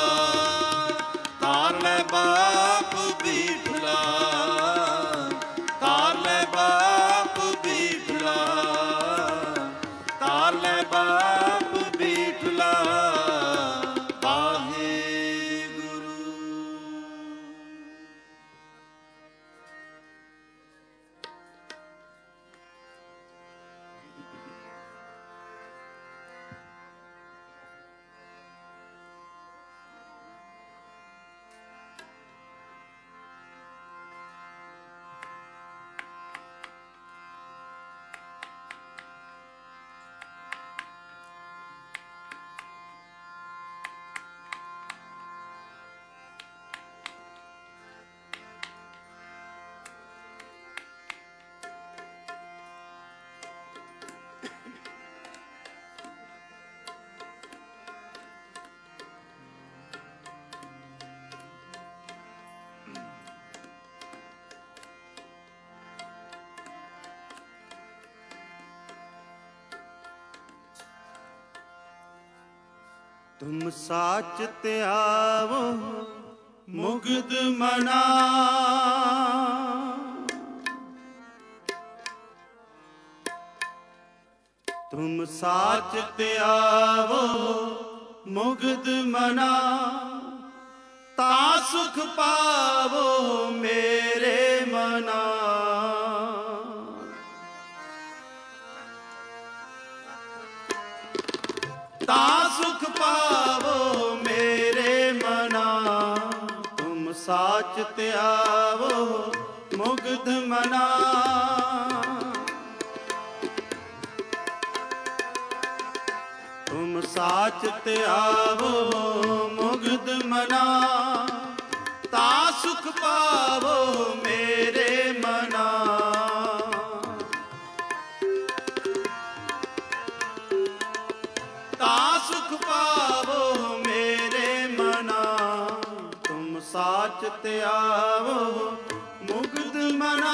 ताले बाप बीठला ताले बाप बीठला ताले बाप बीठला। वाहेगुरु। तुम साच त्यावो मुग्ध मना। तुम साच त्यावो मुग्ध मना। ता सुख पावो मेरे मना। ता सुख पावो मेरे मना। तुम साच त्यावो मुग्ध मना। ਸਾਚ ਤੇ ਆਵੋ ਮੁਗਧ ਮਨਾ, ਤਾ ਸੁਖ ਪਾਵੋ ਮੇਰੇ ਮਨਾ। ਤਾ ਸੁਖ ਪਾਵੋ ਮੇਰੇ ਮਨਾ, ਤੁਮ ਸਾਚ ਤੇ ਆਵੋ ਮੁਗਧ ਮਨਾ।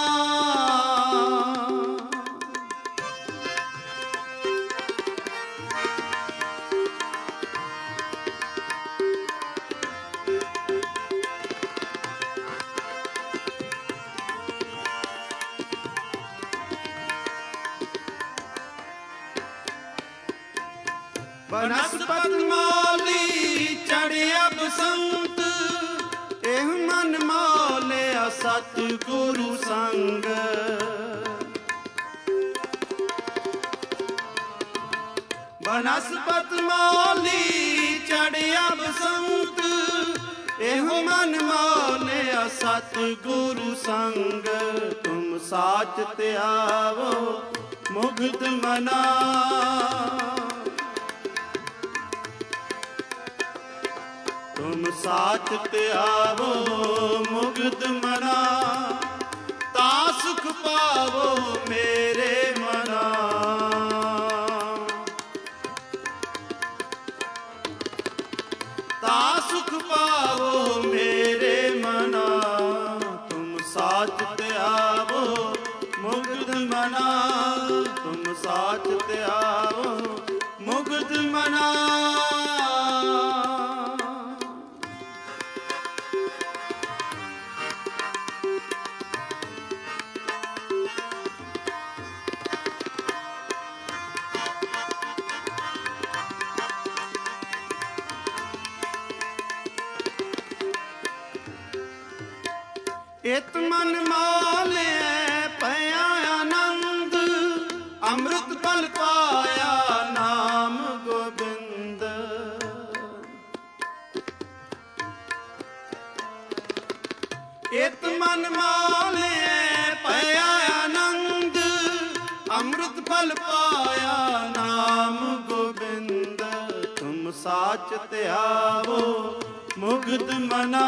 ਬਨਸਪਤ ਮੌਲੀ ਚੜਿਆ ਬਸੰਤ, ਇਹ ਮਨ ਮੌਲਿਆ ਸਤ ਗੁਰੂ ਸੰਗ। ਬਨਸਪਤ ਮੌਲੀ ਚੜਿਆ ਬਸੰਤ, ਇਹ ਮਨ ਮੌਲਿਆ ਸਤ ਗੁਰੂ ਸੰਗ। ਤੁਮ ਸਾਚ ਤੇ ਆਵੋ ਮੁਗਧ ਮਨਾ, ਤੁਮ ਸਾਚ ਤੇ ਆਵੋ ਮੁਗਧ ਮਨਾ, ਤਾ ਸੁਖ ਪਾਵੋ ਮੇਰੇ ਮਨਾ। ਤਾ ਸੁਖ ਪਾਵੋ ਮੇਰੇ ਮਨਾ, ਤੁਮ ਸਾਚ ਤੇ ਆਵੋ ਮੁਗਧ ਮਨਾ। ਤੁਮ ਸਾਚ ਤੇ ਆਵੋ ਮੁਗਧ ਮਨਾ। ਇਤ ਮਨ ਮਾਲਿਆ ਭਇਆ ਆਨੰਦ, ਅੰਮ੍ਰਿਤ ਫਲ ਪਾਇਆ ਨਾਮ ਗੋਬਿੰਦ। ਇਤ ਮਨ ਮਾਲਿਆ ਭਇਆ ਆਨੰਦ, ਅੰਮ੍ਰਿਤ ਫਲ ਪਾਇਆ ਨਾਮ ਗੋਬਿੰਦ। ਤੁਮ ਸਾਚ ਤੇ ਆਵੋ ਮੁਗਧ ਮਨਾ,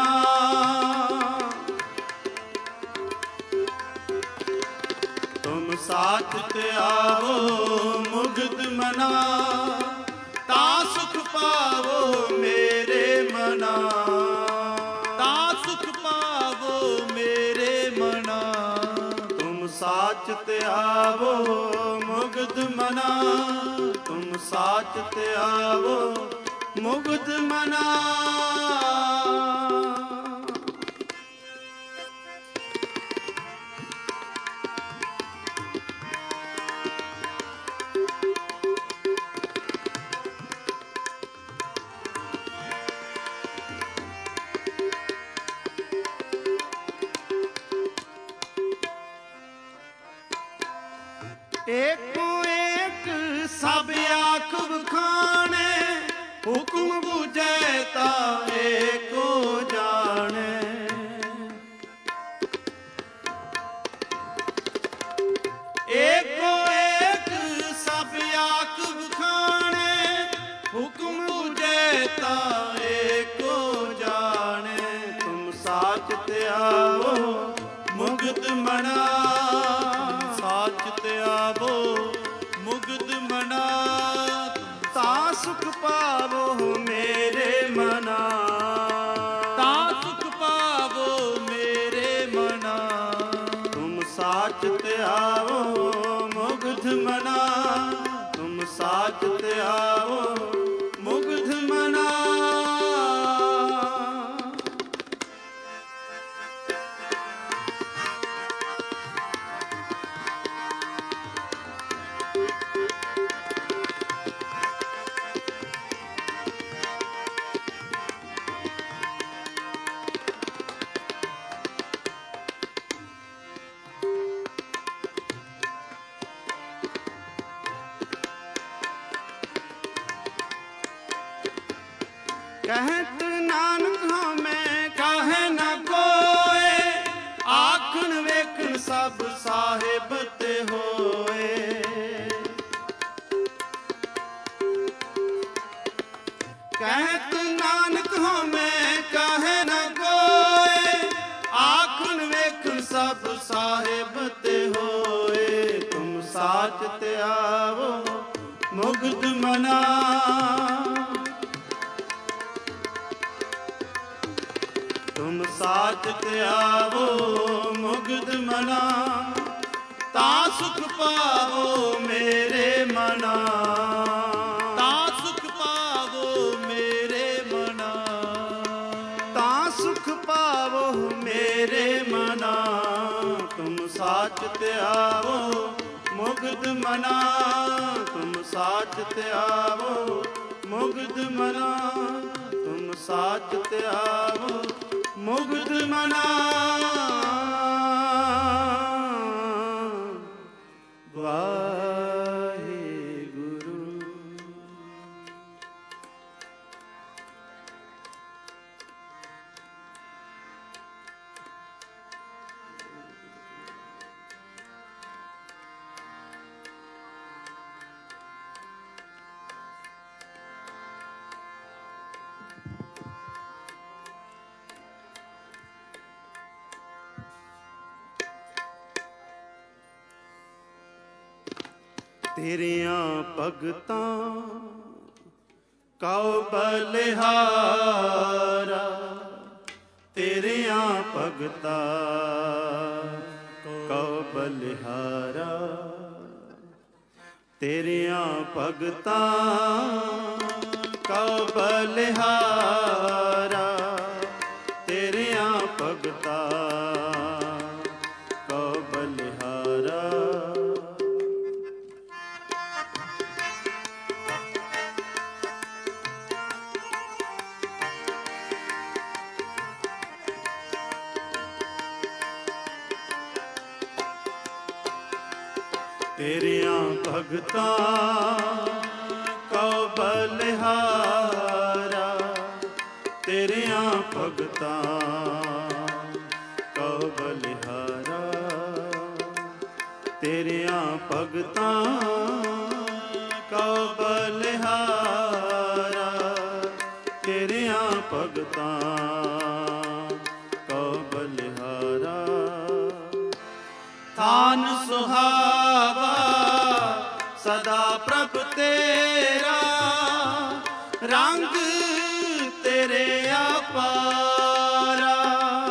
ਤੁਮ ਸਾਚ ਤੇ ਆਵੋ ਮੁਗਧ ਮਨਾ, ਤਾ ਸੁਖ ਪਾਵੋ ਮੇਰੇ ਮਨਾ। ਤਾ ਸੁਖ ਪਾਵੋ ਮੇਰੇ ਮਨਾ, ਤੁਮ ਸਾਚ ਤੇ ਆਵੋ ਮੁਗਧ ਮਨਾ। ਤੁਮ ਸਾਚ ਤੇ ਆਵੋ ਮੁਗਧ ਮਨਾ। ਏਕੋ ਏਕ ਸਭ ਆਖ ਵਖਾਣੇ, ਹੁਕਮ ਬੁਝੈ ਤਾ ਏਕੋ ਜਾਣੈ। ਏਕੋ ਏਕ ਸਭ ਆਖ ਵਖਾਣੇ, ਹੁਕਮ ਬੁਝੈ ਤਾ ਏਕੋ ਜਾਣੈ। ਤੁਮ ਸਾਚ ਤੇ ਆਵੋ ਮੁਗਧ ਮਨਾ, ਸਾਚ ਤੇ ਆਵੋ ਮੁਗਧ ਮਨਾ। ਤਾ ਸੁਖ ਪਾਵੋ ਮੇਰੇ ਮਨਾ, ਤਾ ਸੁਖ ਪਾਵੋ ਮੇਰੇ ਮਨਾ। ਤੁਮ ਸਾਚ ਤੇ ਆਵੋ ਮੁਗਧ ਮਨਾ, ਤੁਮ ਸਾਚ ਤੇ ਆਵੋ ਮੁਗਧ ਮਨਾ। कहत नानक हमें काहे न कोय, आखन वेखन सब साहिब ते होए। ਤੇ ਆਵੋ ਮੁਗਧ ਮਨਾ। ਤੁਮ ਸਾਚ ਤੇ ਆਵੋ ਮੁਗਧ ਮਨਾ, ਤਾਂ ਸੁਖ ਪਾਵੋ ਮੇਰੇ ਮਨਾ। ਤਾਂ ਸੁਖ ਪਾਵੋ ਮੇਰੇ ਮਨਾ, ਤਾਂ ਸੁਖ ਪਾਵੋ ਮੇਰੇ ਮਨਾ। ਤੁਮ ਸਾਚ ਤੇ ਆਵੋ ਮੁਗਧ ਮਨਾ, ਤੁਮ ਸਾਚ ਤੇ ਆਵੋ ਮੁਗਧ ਮਨਾ। ਤੁਮ ਸਾਚ ਤੇ ਆਵੋ ਮੁਗਧ ਮਨਾ। ਤੇਰੀਆਂ ਭਗਤਾਂ ਕਉ ਬਲਿਹਾਰਾ, ਤੇਰੀਆਂ ਭਗਤਾਂ ਕਉ ਬਲਿਹਾਰਾ। ਤੇਰੀਆਂ ਭਗਤਾਂ ਕਉ ਬਲਿਹਾਰਾ, ਤੇਰੀਆਂ ਭਗਤਾਂ ਕਉ ਬਲਿਹਾਰਾ। ਤੇਰੀਆਂ ਭਗਤਾਂ ਕਉ ਬਲਿਹਾਰਾ, ਤੇਰੀਆਂ ਭਗਤਾਂ ਕਉ ਬਲਿਹਾਰਾ। ਤੇਰੀਆਂ ਭਗਤਾਂ ਕਉ ਬਲਿਹਾਰਾ, ਤੇਰੀਆਂ ਭਗਤਾਂ ਕਉ ਬਲਿਹਾਰਾ। ਥਾਨ ਸੁਹਾਵਾ ਸਦਾ ਪ੍ਰਭ ਤੇਰਾ, ਰੰਗ ਤੇਰੇ ਅਪਾਰਾ।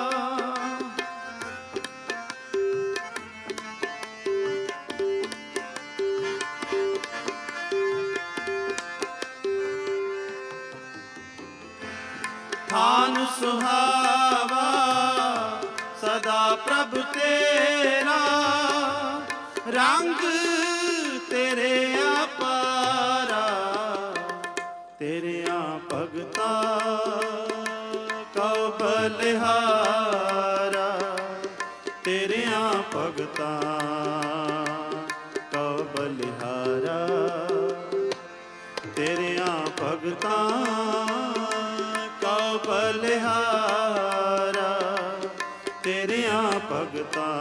ਥਾਨ ਸੁਹਾਵਾ ਸਦਾ ਪ੍ਰਭ ਤੇਰਾ, ਰੰਗ ਤੇਰੇ ਅਪਾਰਾ। ਤੇਰੀਆਂ ਭਗਤਾਂ ਕਉ ਬਲਿਹਾਰਾ, ਤੇਰੀਆਂ ਭਗਤਾਂ ਕਉ ਬਲਿਹਾਰਾ। ਤੇਰੀਆਂ ਭਗਤਾਂ ਕਉ ਬਲਿਹਾਰਾ, ਤੇਰੀਆਂ ਭਗਤਾਂ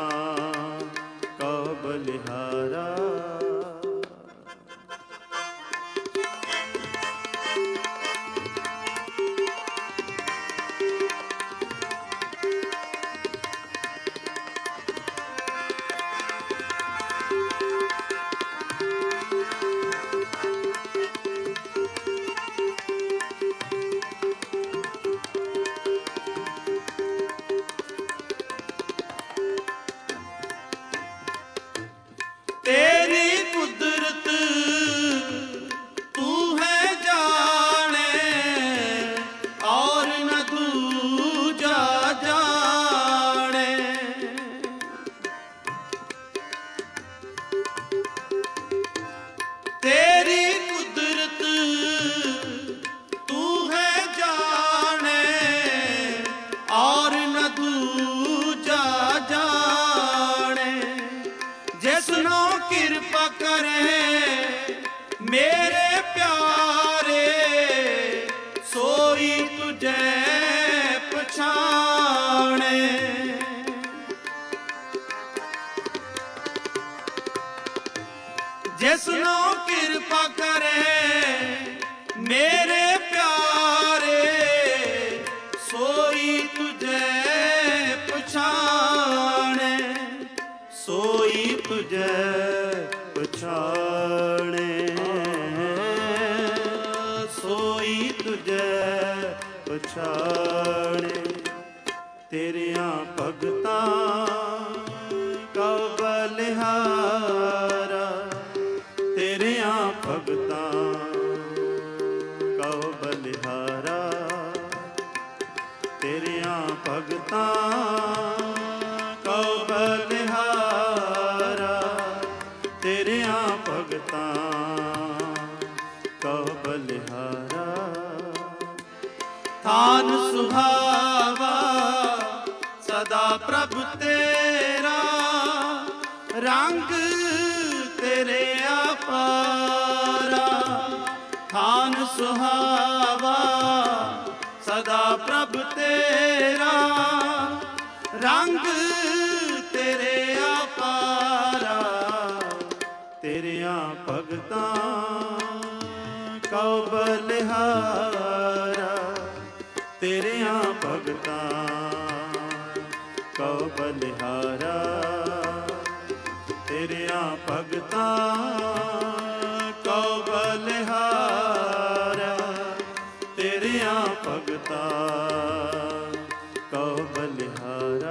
ਕਉ ਬਲਿਹਾਰਾ। ਤੇਰੀ ਕੁਦਰਤ ਤੂੰ ਹੈ ਜਾਣੇ, ਔਰ ਨ ਦੂਜਾ ਜਾਣੇ। ਤੇਰੀ ਕੁਦਰਤ ਤੂੰ ਹੈ ਜਾਣੇ, ਔਰ ਨ ਦੂਜਾ ਜਾਣੇ। ਜਿਸਨੂੰ ਕਿਰਪਾ ਕਰੇ ਮੇਰੇ ਪਿਆਰੇ, ਸੋਈ ਤੁਝੇ ਪਛਾਣੇ। ਜਿਸਨੂੰ ਕਿਰਪਾ ਕਰੇ ਮੇਰੇ ਪਿਆਰੇ, ਸੋਈ ਤੁਝੇ ਪਛਾਣੇ। ਸੋਈ ਤੁਝੇ ਪਛਾਣੇ, ਤੇਰੀਆਂ ਭਗਤਾਂ ਕਉ ਬਲਿਹਾਰਾ, ਤੇਰੀਆਂ ਭਗਤਾਂ ਕਉ ਬਲਿਹਾਰਾ, ਤੇਰੀਆਂ ਭਗਤਾਂ ਕਉ ਬਲਿਹਾਰਾ, ਤੇਰੀਆਂ ਭਗਤਾਂ ਕਉ ਬਲਿਹਾਰਾ। ਥਾਨ ਸੁਹਾਵਾ ਸਦਾ ਪ੍ਰਭ ਤੇਰਾ, ਰੰਗ ਤੇਰੇ ਅਪਾਰਾ। ਥਾਨ ਸੁਹਾਵਾ ਸਦਾ ਪ੍ਰਭ ਤੇਰਾ, ਰੰਗ ਤੇਰੇ ਅਪਾਰਾ, ਤੇਰੀਆਂ ਭਗਤਾਂ ਕਉ ਬਲਿਹਾਰਾ, ਤੇਰੀਆਂ ਭਗਤਾਂ ਕਉ ਬਲਿਹਾਰਾ, ਤੇਰੀਆਂ ਭਗਤਾਂ ਕਉ ਬਲਿਹਾਰਾ, ਤੇਰੀਆਂ ਭਗਤਾਂ ਕਉ ਬਲਿਹਾਰਾ।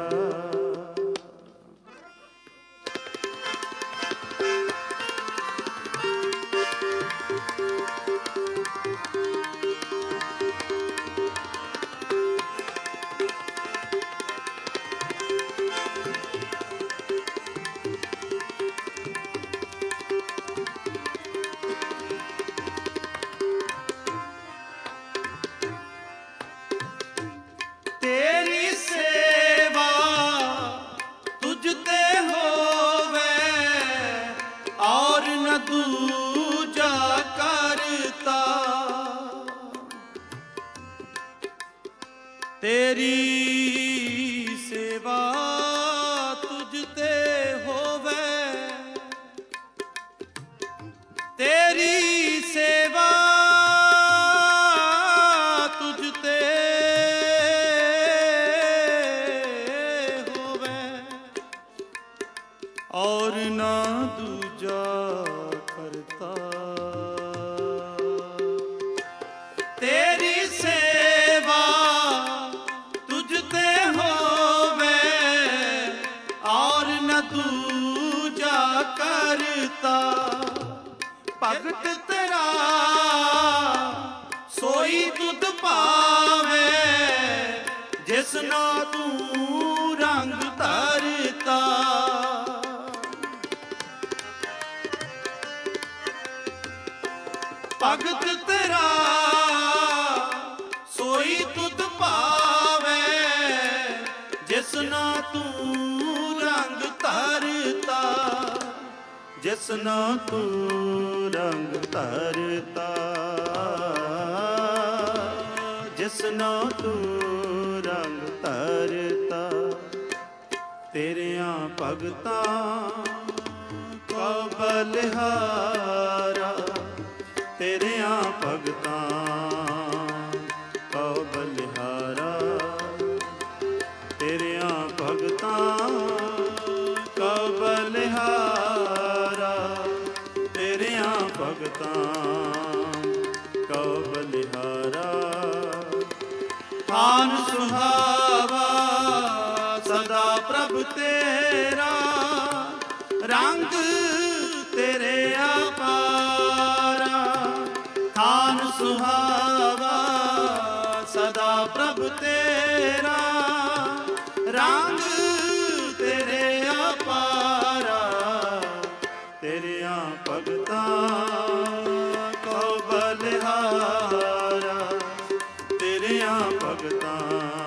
ਤੇਰੀ ਸੇਵਾ ਤੁਝ ਤੇ ਹੋਵੇ, ਔਰ ਨ ਦੂਜਾ ਕਰਤਾ। ਤੇਰੀ ਸੇਵਾ ਤੁਝ ਤੇ ਹੋਵੇ, ਤੇਰੀ ਸੇਵਾ ਤੁਝ ਤੇ ਹੋਵੇ, ਔਰ ਨਾ ਦੂਜਾ ਕਰਤਾ। ਤੇਰੀ ਸੇਵਾ ਤੁਝ ਤੇ ਹੋਵੇ, ਔਰ ਨ ਦੂਜਾ ਕਰਤਾ। ਭਗਤ ਤੇਰਾ ਸੋਈ ਦੁੱਧ ਪਾਵੇ, ਜਿਸ ਨਾ ਤੂੰ ਰੰਗ ਧਰਤਾ। ਭਗਤ ਤੇਰਾ ਸੋਈ ਦੁੱਧ ਪਾਵੇ, ਜਿਸ ਨਾ ਤੂੰ ਰੰਗ ਧਰਤਾ, ਜਿਸ ਨਾ ਤੂੰ ਰੰਗ ਧਰਤਾ, ਜਿਸ ਨਾ ਤੂੰ ਰੰਗ ਧਰਤਾ। ਤੇਰੀਆਂ ਭਗਤਾਂ ਕਉ ਬਲਿਹਾਰਾ, ਤੇਰੀਆਂ ਭਗਤਾਂ ਕਉ ਬਲਿਹਾਰਾ, ਤੇਰੀਆਂ ਭਗਤਾਂ ਕਉ ਬਲਿਹਾਰਾ, ਤੇਰੀਆਂ ਭਗਤਾਂ ਕਉ ਬਲਿਹਾਰਾ। ਥਾਨ ਸੁਹਾਵਾ ਸਦਾ ਪ੍ਰਭ ਤੇਰਾ, ਰੰਗ ਤੇਰੇ ਅਪਾਰਾ। ਥਾਨ ਸੁਹਾਵਾ ਸਦਾ ਪ੍ਰਭ ਤੇਰਾ, ਰੰਗ ਤੇਰੇ ਅਪਾਰਾ, ਤੇਰੀਆਂ ਭਗਤਾਂ ਕਉ ਬਲਿਹਾਰਾ, ਤੇਰੀਆਂ ਭਗਤਾਂ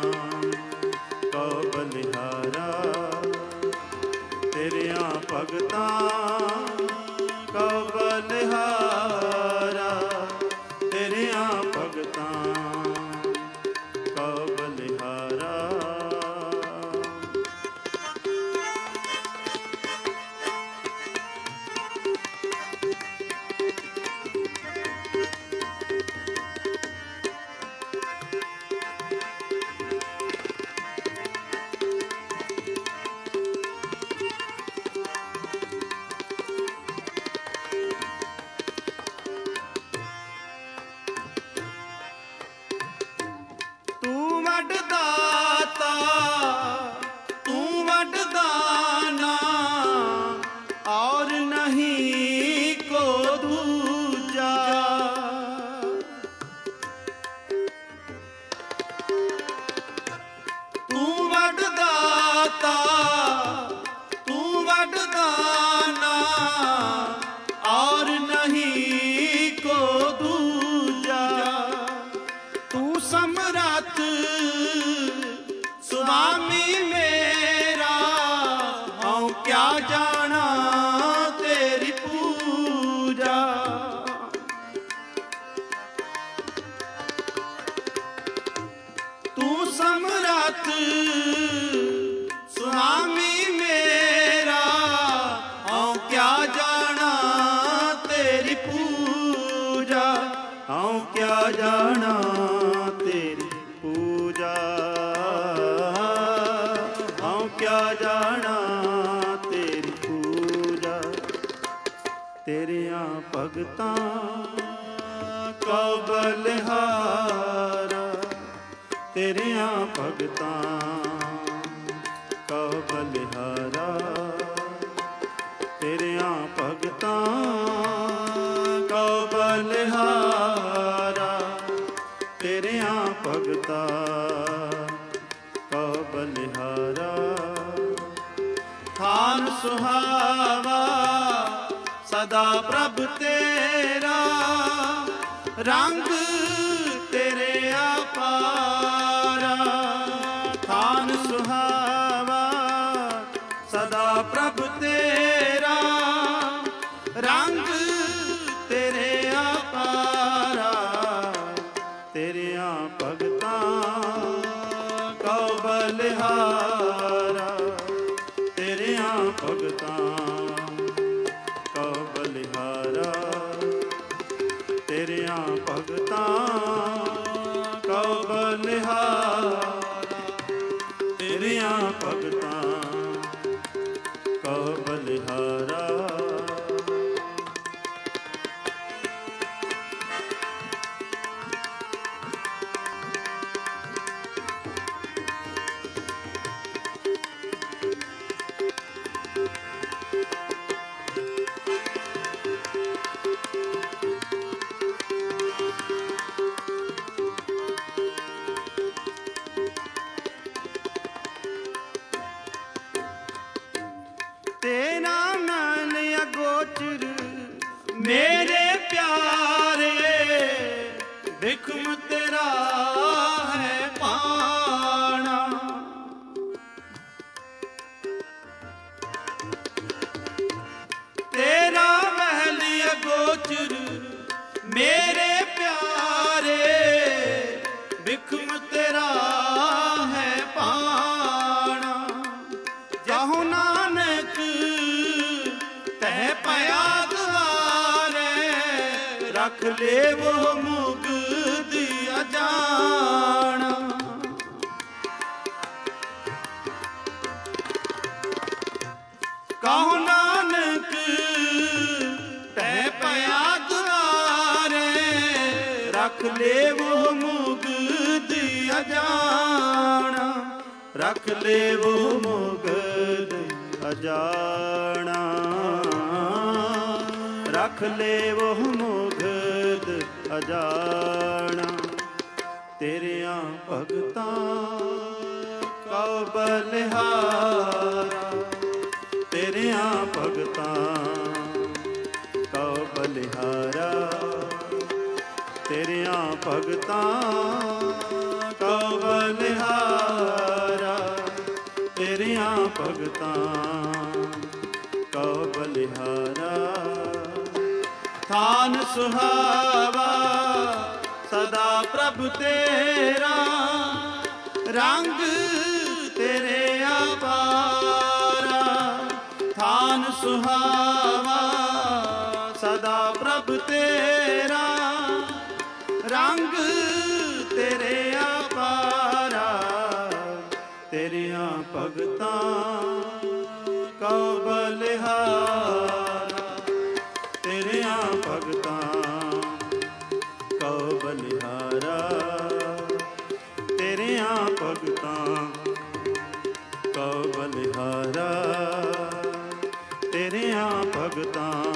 ਕਉ ਬਲਿਹਾਰਾ, ਤੇਰੀਆਂ ਭਗਤਾਂ ਕਉ ਬਲਿਹਾਰਾ, ਤੇਰੀਆਂ ਭਗਤਾਂ ਕਉ ਬਲਿਹਾਰਾ। ਨਹੀਂ ਕੋ ਦੂਜਾ। ਤੂੰ ਵੱਡ ਦਾਤਾ ਤੂੰ ਵੱਡ ਦਾਨਾ ਔਰ ਨਹੀਂ ਕੋ ਦੂਜਾ। ਤੂੰ ਸਮਰੱਥ ਸੁਆਮੀ ਮੇਰਾ ਹਉ ਕਿਆ ਜਾਣਾ ਤੇਰੀ ਪੂਜਾ। ਤੂੰ ਸਮਰੱਥ ਸੁਆਮੀ ਮੇਰਾ ਹਉ ਕਿਆ ਜਾਣਾ ਤੇਰੀ ਪੂਜਾ। ਹਉ ਕਿਆ ਜਾਣਾ ਤੇਰੀ ਪੂਜਾ। ਹਉ ਕਿਆ ਜਾਣਾ ਤੇਰੀ ਪੂਜਾ। ਤੇਰੀਆਂ ਭਗਤਾਂ ਕਉ ਬਲਿਹਾਰਾ। ਤੇਰੀਆਂ ਭਗਤਾਂ ਕਉ ਬਲਿਹਾਰਾ। ਤੇਰੀਆਂ ਭਗਤਾਂ ਕਉ ਬਲਿਹਾਰਾ। ਤੇਰੀਆਂ ਭਗਤਾਂ ਕਉ ਬਲਿਹਾਰਾ। ਥਾਨ ਸੁਹਾਵਾ ਸਦਾ ਪ੍ਰਭ ਤੇਰਾ। ਰੰਗ ਤੇਰੇ ਅਪਾਰਾ। ਥਾਨ ਸੁਹਾਵਾ ਸਦਾ ਪ੍ਰਭ ਤੇਰਾ। ਰੰਗ ਤੇਰੇ ਅਪਾਰਾ। ਤੇਰੀਆਂ ਭਗਤਾਂ ਕਉ ਬਲਿਹਾਰਾ। ਤੇਰੀਆਂ ਭਗਤਾਂ ਕਉ ਬਲਿਹਾਰਾ। ਤੇਰੀਆਂ ਭਗਤਾਂ ਕਉ ਬਲਿਹਾਰਾ। ਤੇਰੀਆਂ ਭਗਤਾਂ ਕਉ ਬਲਿਹਾਰਾ। ਤੇਰਾ ਮਨ ਅਗੋਚਰ ਮੇਰੇ ਪਿਆਰੇ। ਬਿਖਮ ਤੇਰਾ ਹੈ ਪਾਣਾ। ਤੇਰਾ ਮਹਿਲ ਅਗੋਚਰ ਮੇਰੇ ਪਿਆਰੇ। ਬਿਖਮ ਤੇਰਾ ਹੈ ਪਾਣਾ। ਜਹੁ ਨਾਨਕ ਤਹਿ ਪਿਆ ਦੁਆਰੇ। ਰੱਖ ਲੇਵੋ ਮੁਕਤ ਅਜਾਣਾ। ਕਹੁ ਨਾਨਕ ਤਹਿ ਪਿਆ ਦੁਆਰੇ। ਰੱਖ ਲੇਵੋ ਮੁਕਤ ਅਜਾਣਾ। ਰੱਖ ਲੇਵੋ ਮੁਕਤ ਅਜਾਣਾ। ਰੱਖ ਲੇਵੋ ਮੁਕਤ ਅਜਾਣਾ। ਤੇਰੀਆਂ ਭਗਤਾਂ ਕਉ ਬਲਿਹਾਰਾ। ਤੇਰੀਆਂ ਭਗਤਾਂ ਕਉ ਬਲਿਹਾਰਾ। ਤੇਰੀਆਂ ਭਗਤਾਂ ਕਉ ਬਲਿਹਾਰਾ। ਤੇਰੀਆਂ ਭਗਤਾਂ ਕਉ ਬਲਿਹਾਰਾ। ਥਾਨ ਸੁਹਾਵਾ ਸਦਾ ਪ੍ਰਭ ਤੇਰਾ। ਰੰਗ ਤੇਰੇ ਅਪਾਰਾ। ਥਾਨ ਸੁਹਾਵਾ ਸਦਾ ਪ੍ਰਭ ਤੇਰਾ। ਰੰਗ ਤੇਰੇ ਅਪਾਰਾ। ਤੇਰੀਆਂ ਭਗਤਾਂ ਕਉ ਬਲਿਹਾਰਾ। ਤੇਰੀਆਂ ਭਗਤਾਂ ਕਉ ਬਲਿਹਾਰਾ। ਤੇਰੀਆਂ ਭਗਤਾਂ ਕਉ ਬਲਿਹਾਰਾ। ਤੇਰੀਆਂ ਭਗਤਾਂ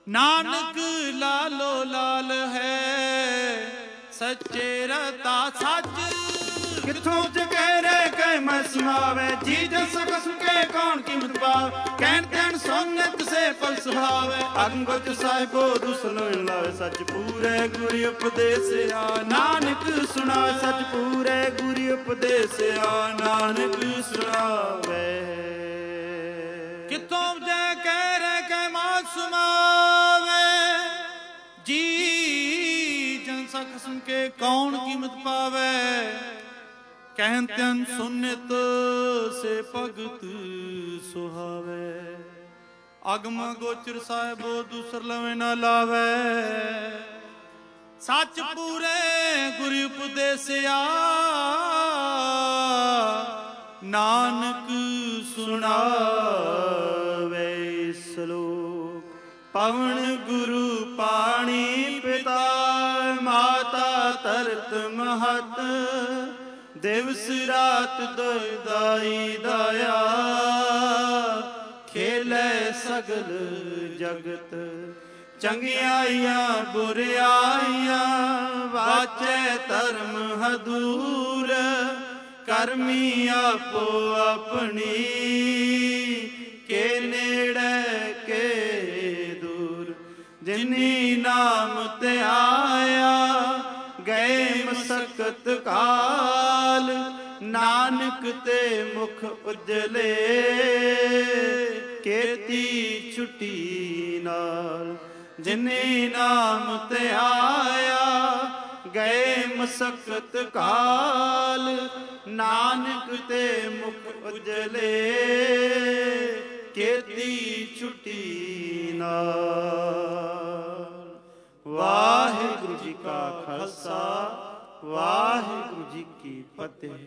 ਨਾਨਕ ਲਾਲੋ ਲਾਲ ਹੈ ਸੱਚੇ ਰਤਾ ਸੱਚ। ਕਿੱਥੋਂ ਜਗੇਰੇ ਕੈ ਮੈਂ ਸਮਾਵੇ ਜੀ ਜਸ ਕਸਮ ਕੇ ਕੌਣ ਕੀਮਤ ਪਾਵੇ। ਕਹਿਣ ਤੈਨ ਸੋਨਤ ਸੇ ਪਲ ਸੁਹਾਵੇ ਅੰਗੁਚ ਸਾਹਿਬੋ ਦੁਸਲਨ ਲਾਵੇ। ਸੱਚ ਪੂਰੇ ਗੁਰ ਉਪਦੇਸਿਆ ਨਾਨਕ ਸੁਣਾਵੇ। ਸੱਚ ਪੂਰੇ ਗੁਰ ਉਪਦੇਸਿਆ ਨਾਨਕ ਸੁਣਾਵੇ। ਕਿੱਥੋਂ ਜੈ ਕਹਿ ਰੇ ਕੈ ਮਾਂ ਸੁਮਾਵੇ ਜੀ ਜਨ ਸਖ ਸੁਨ ਕੇ ਕੌਣ ਕੀਮਤ ਪਾਵੇ। ਕਹਿਨ ਤਨ ਸੁਨਿਤ ਸੇ ਭਗਤ ਸੁਹਾਵੇ। ਅਗਮ ਗੋਚਰ ਸਾਹਿਬੋ ਦੂਸਰ ਲਵੇ ਨਾ ਲਾਵੇ। ਸੱਚ ਪੂਰੇ ਗੁਰ ਉਪਦੇਸਿਆ ਨਾਨਕ ਸੁਣਾਵੇ। ਸ਼ਲੋਕ ਪਵਨ ਗੁਰੂ ਪਾਣੀ ਪਿਤਾ ਮਾਤਾ ਤਰਤ ਮਹਤ। ਦਿਵਸ ਰਾਤ ਦੁਇ ਦਾਈ ਦਾਇਆ ਖੇਲੇ ਸਗਲ ਜਗਤ। ਚੰਗਿਆਈਆਂ ਬੁਰਿਆਈਆਂ ਵਾਚੈ ਧਰਮ ਹਦੂਰ। ਕਰਮੀ ਆਪੋ ਆਪਣੀ ਕੇ ਨੇੜੇ ਕੇ ਦੂਰ। ਜਿਨੀ ਨਾਮ ਤੇ ਆਇਆ ਗਏ ਮਸਕਤ ਕਾਲ। ਨਾਨਕ ਤੇ ਮੁਖ ਉਜਲੇ ਕੀਤੀ ਛੁੱਟੀ ਨਾਲ। ਜਿਨੀ ਨਾਮ ਤੇ ਆਇਆ ਗਏ ਮਸਕਤ ਕਾਲ। ਨਾਨਕ ਤੇ ਮੁਖ ਉਜਲੇ ਕੀਤੀ ਛੁੱਟੀ ਨਾਲ। ਵਾਹਿਗੁਰੂ ਜੀ ਕਾ ਖਾਲਸਾ ਵਾਹਿਗੁਰੂ ਜੀ ਕੀ ਫਤਿਹ।